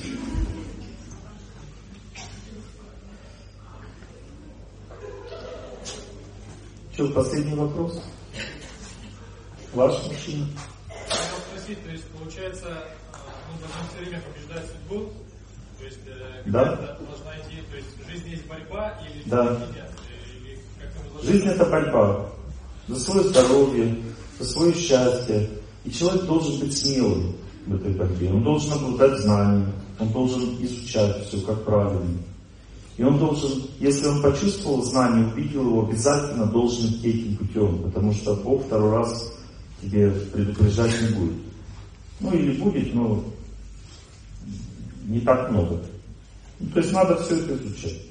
Что, последний вопрос? Ваш мужчина? Хотел спросить, то есть получается, мы должны все время побеждать судьбу, то есть э, Да. когда-то должна идти, то есть в жизни есть борьба или Да. нет? Или как-то мы должны- Жизнь — это борьба за свое здоровье, за свое счастье. И человек должен быть смелым в этой борьбе. Он должен обладать знанием, он должен изучать все, как правильно. И он должен, если он почувствовал знание, увидел его, обязательно должен идти этим путем, потому что Бог второй раз тебе предупреждать не будет. Ну или будет, но не так много. Ну, то есть надо все это изучать.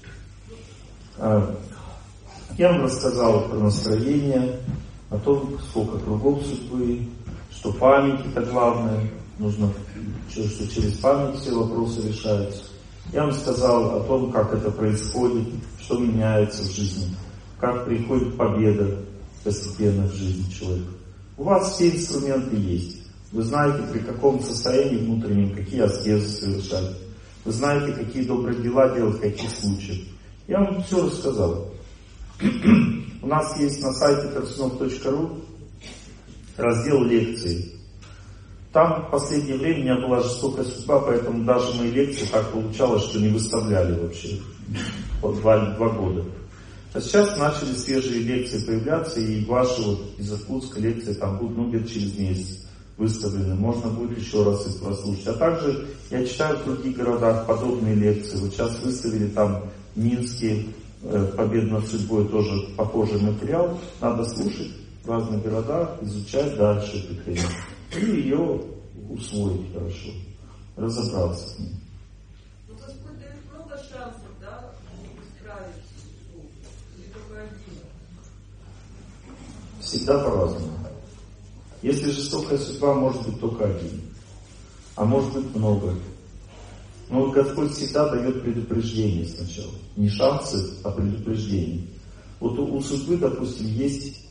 Я вам рассказал про настроение, о том, сколько кругов судьбы, что память это главное, нужно, что через память все вопросы решаются. Я вам сказал о том, как это происходит, что меняется в жизни, как приходит победа постепенно в жизни человека. У вас все инструменты есть. Вы знаете, при каком состоянии внутреннем, какие аскезы совершать. Вы знаете, какие добрые дела делать, в каких случаях. Я вам все рассказал. У нас есть на сайте торцунов точка ру раздел лекции. Там в последнее время у меня была жестокая судьба, поэтому даже мои лекции так получалось, что не выставляли вообще по два, два года. А сейчас начали свежие лекции появляться, и ваши вот из Иркутска лекции там будут, ну, где-то через месяц выставлены. Можно будет еще раз их прослушать. А также я читаю в других городах подобные лекции. Вот сейчас выставили там в Минске э, «Победа над судьбой», тоже похожий материал. Надо слушать в разных городах, изучать дальше эту тему. И ее усвоить хорошо, разобраться с ней. Ну, Господь дает много шансов, да, исправить судьбу, или только один? Всегда по-разному. Если жестокая судьба, может быть только один, а может быть много. Но вот Господь всегда дает предупреждение сначала. Не шансы, а предупреждение. Вот у, у судьбы, допустим, есть,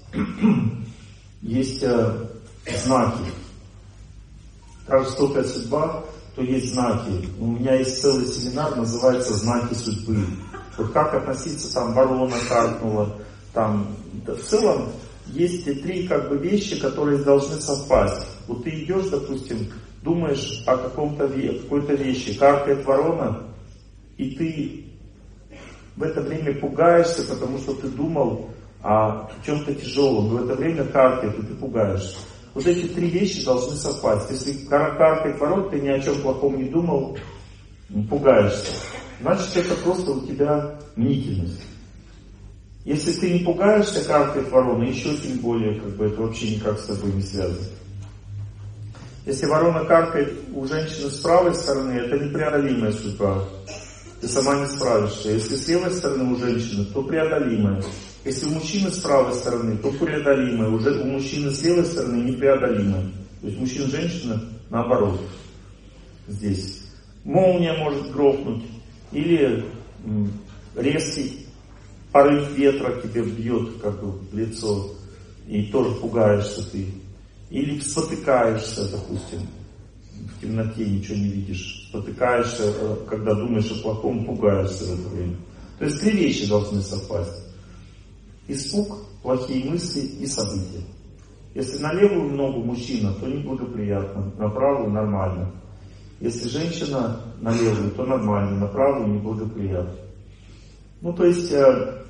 есть э, знаки. Как жестокая судьба, то есть знаки. У меня есть целый семинар, называется «Знаки судьбы». Вот как относиться, там, ворона каркнула, там, да, в целом есть три как бы вещи, которые должны совпасть. Вот ты идешь, допустим, думаешь о каком-то какой-то вещи, каркает ворона, и ты в это время пугаешься, потому что ты думал о чем-то тяжелом, в это время каркает, и ты пугаешься. Вот эти три вещи должны совпасть. Если каркает ворона, ты ни о чем плохом не думал, пугаешься. Значит, это просто у тебя мнительность. Если ты не пугаешься, каркает ворона, еще тем более, как бы это вообще никак с тобой не связано. Если ворона каркает у женщины с правой стороны, это непреодолимая судьба. Ты сама не справишься. Если с левой стороны у женщины, то преодолимая. Если у мужчины с правой стороны, то преодолимая. Уже у мужчины с левой стороны непреодолимая. То есть мужчина и женщина наоборот. Здесь. Молния может грохнуть. Или м, резкий порыв ветра тебе бьет как бы в лицо. И тоже пугаешься ты. Или спотыкаешься, допустим, в темноте ничего не видишь. Спотыкаешься, когда думаешь о плохом, пугаешься в это время. То есть три вещи должны совпасть. Испуг, плохие мысли и события. Если на левую ногу мужчина, то неблагоприятно, на правую нормально. Если женщина на левую, то нормально, на правую неблагоприятно. Ну то есть, э,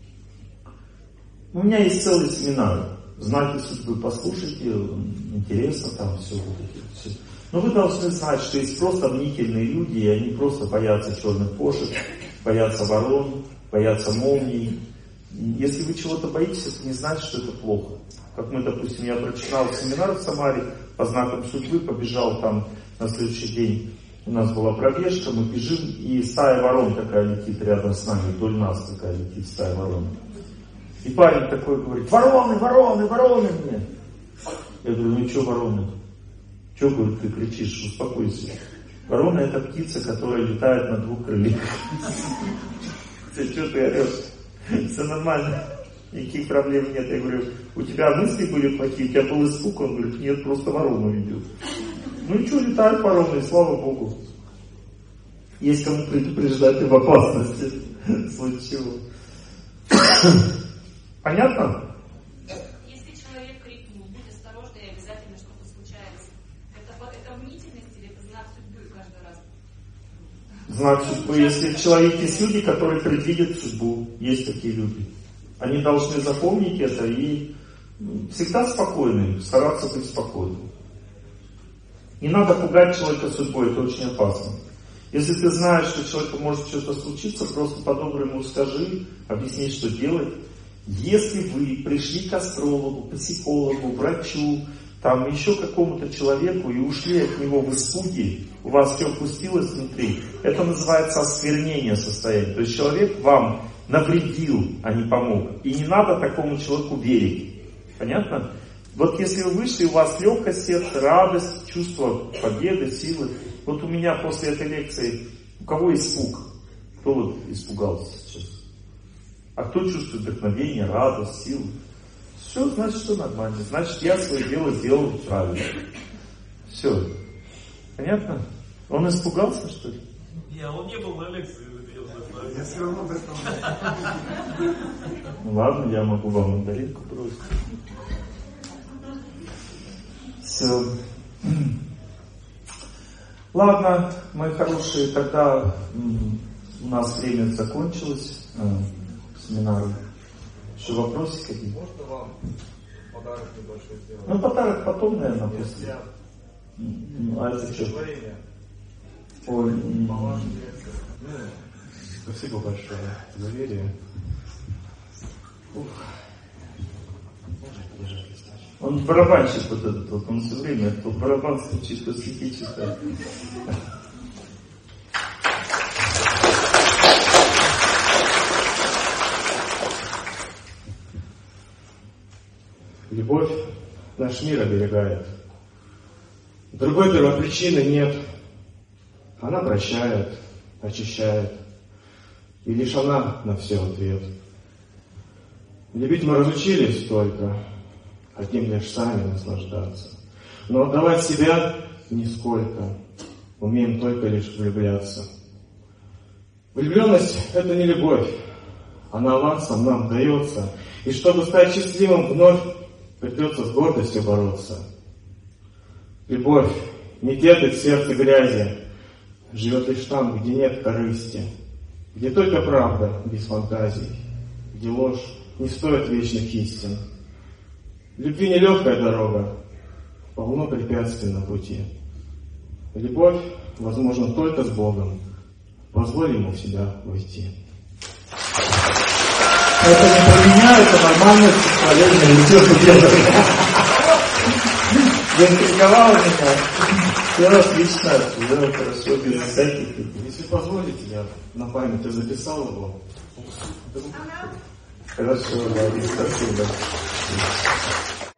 у меня есть целый семинар. Знаки судьбы послушайте, интересно там все, вот это все. Но вы должны знать, что есть просто мнительные люди, и они просто боятся черных кошек, боятся ворон, боятся молний. Если вы чего-то боитесь, это не значит, что это плохо. Как мы, допустим, я прочитал семинар в Самаре по знакам судьбы, побежал там на следующий день. У нас была пробежка, мы бежим, и стая ворон такая летит рядом с нами, вдоль нас такая летит стая ворон. И парень такой говорит: вороны, вороны, вороны мне. Я говорю: ну и что вороны? Че, говорит, ты кричишь, успокойся. Ворона — это птица, которая летает на двух крыльях. Ты что ты орешь? Все нормально, никаких проблем нет. Я говорю: у тебя мысли были плохие, у тебя был испуг? Он говорит: нет, просто ворону ведет. Ну и что, летают вороны, и слава Богу. Есть кому предупреждать об опасности, в случае чего. Понятно? Если человек крикнул: будь осторожна, и обязательно что-то случается, это, это мнительность или это знак судьбы каждый раз? Знак судьбы. Если в человеке есть люди, которые предвидят судьбу, есть такие люди. Они должны запомнить это и всегда спокойны, стараться быть спокойным. Не надо пугать человека судьбой, это очень опасно. Если ты знаешь, что человеку может что-то случиться, просто по-доброму скажи, объясни, что делать. Если вы пришли к астрологу, к психологу, врачу, там еще какому-то человеку и ушли от него в испуге, у вас все опустилось внутри, это называется осквернение состояния. То есть человек вам навредил, а не помог. И не надо такому человеку верить. Понятно? Вот если вы вышли, у вас легкость сердца, радость, чувство победы, силы. Вот у меня после этой лекции, у кого испуг? Кто вот испугался сейчас? А кто чувствует вдохновение, радость, силу? Все, значит, что нормально. Значит, я свое дело сделал правильно. Все. Понятно? Он испугался, что ли? Не, он не был на лекции. Я все равно Ну ладно, я могу вам мандаринку бросить. Все. Ладно, мои хорошие, тогда у нас время закончилось. Семинары. Еще вопросы какие? Можно вам подарок небольшой сделать? Ну, подарок потом, наверное, после. Ну, а это что? Творение. Ой, по вашей лекции. Ну, спасибо большое за доверие. Ух. Он барабанщик вот этот вот, он все время, этот барабан стучит, то стихи читает. Любовь наш мир оберегает. Другой первопричины нет. Она прощает, очищает, и лишь она на все ответ. Любить мы разучились только, хотим лишь сами наслаждаться. Но отдавать себя нисколько, умеем только лишь влюбляться. Влюбленность — это не любовь, она авансом нам дается, и чтобы стать счастливым вновь, придется с гордостью бороться. Любовь не терпит в сердце грязи, живет лишь там, где нет корысти, где только правда без фантазий, где ложь не стоит вечных истин. Любви нелегкая дорога, полно препятствий на пути. Любовь возможна только с Богом, позволь Ему в себя войти. Это не поменяет, это нормальное представление, не все, что делают. Заинтриговал меня. Все отлично, все хорошо, без всяких. Если позволите, я на память записал его. Хорошо, да, спасибо.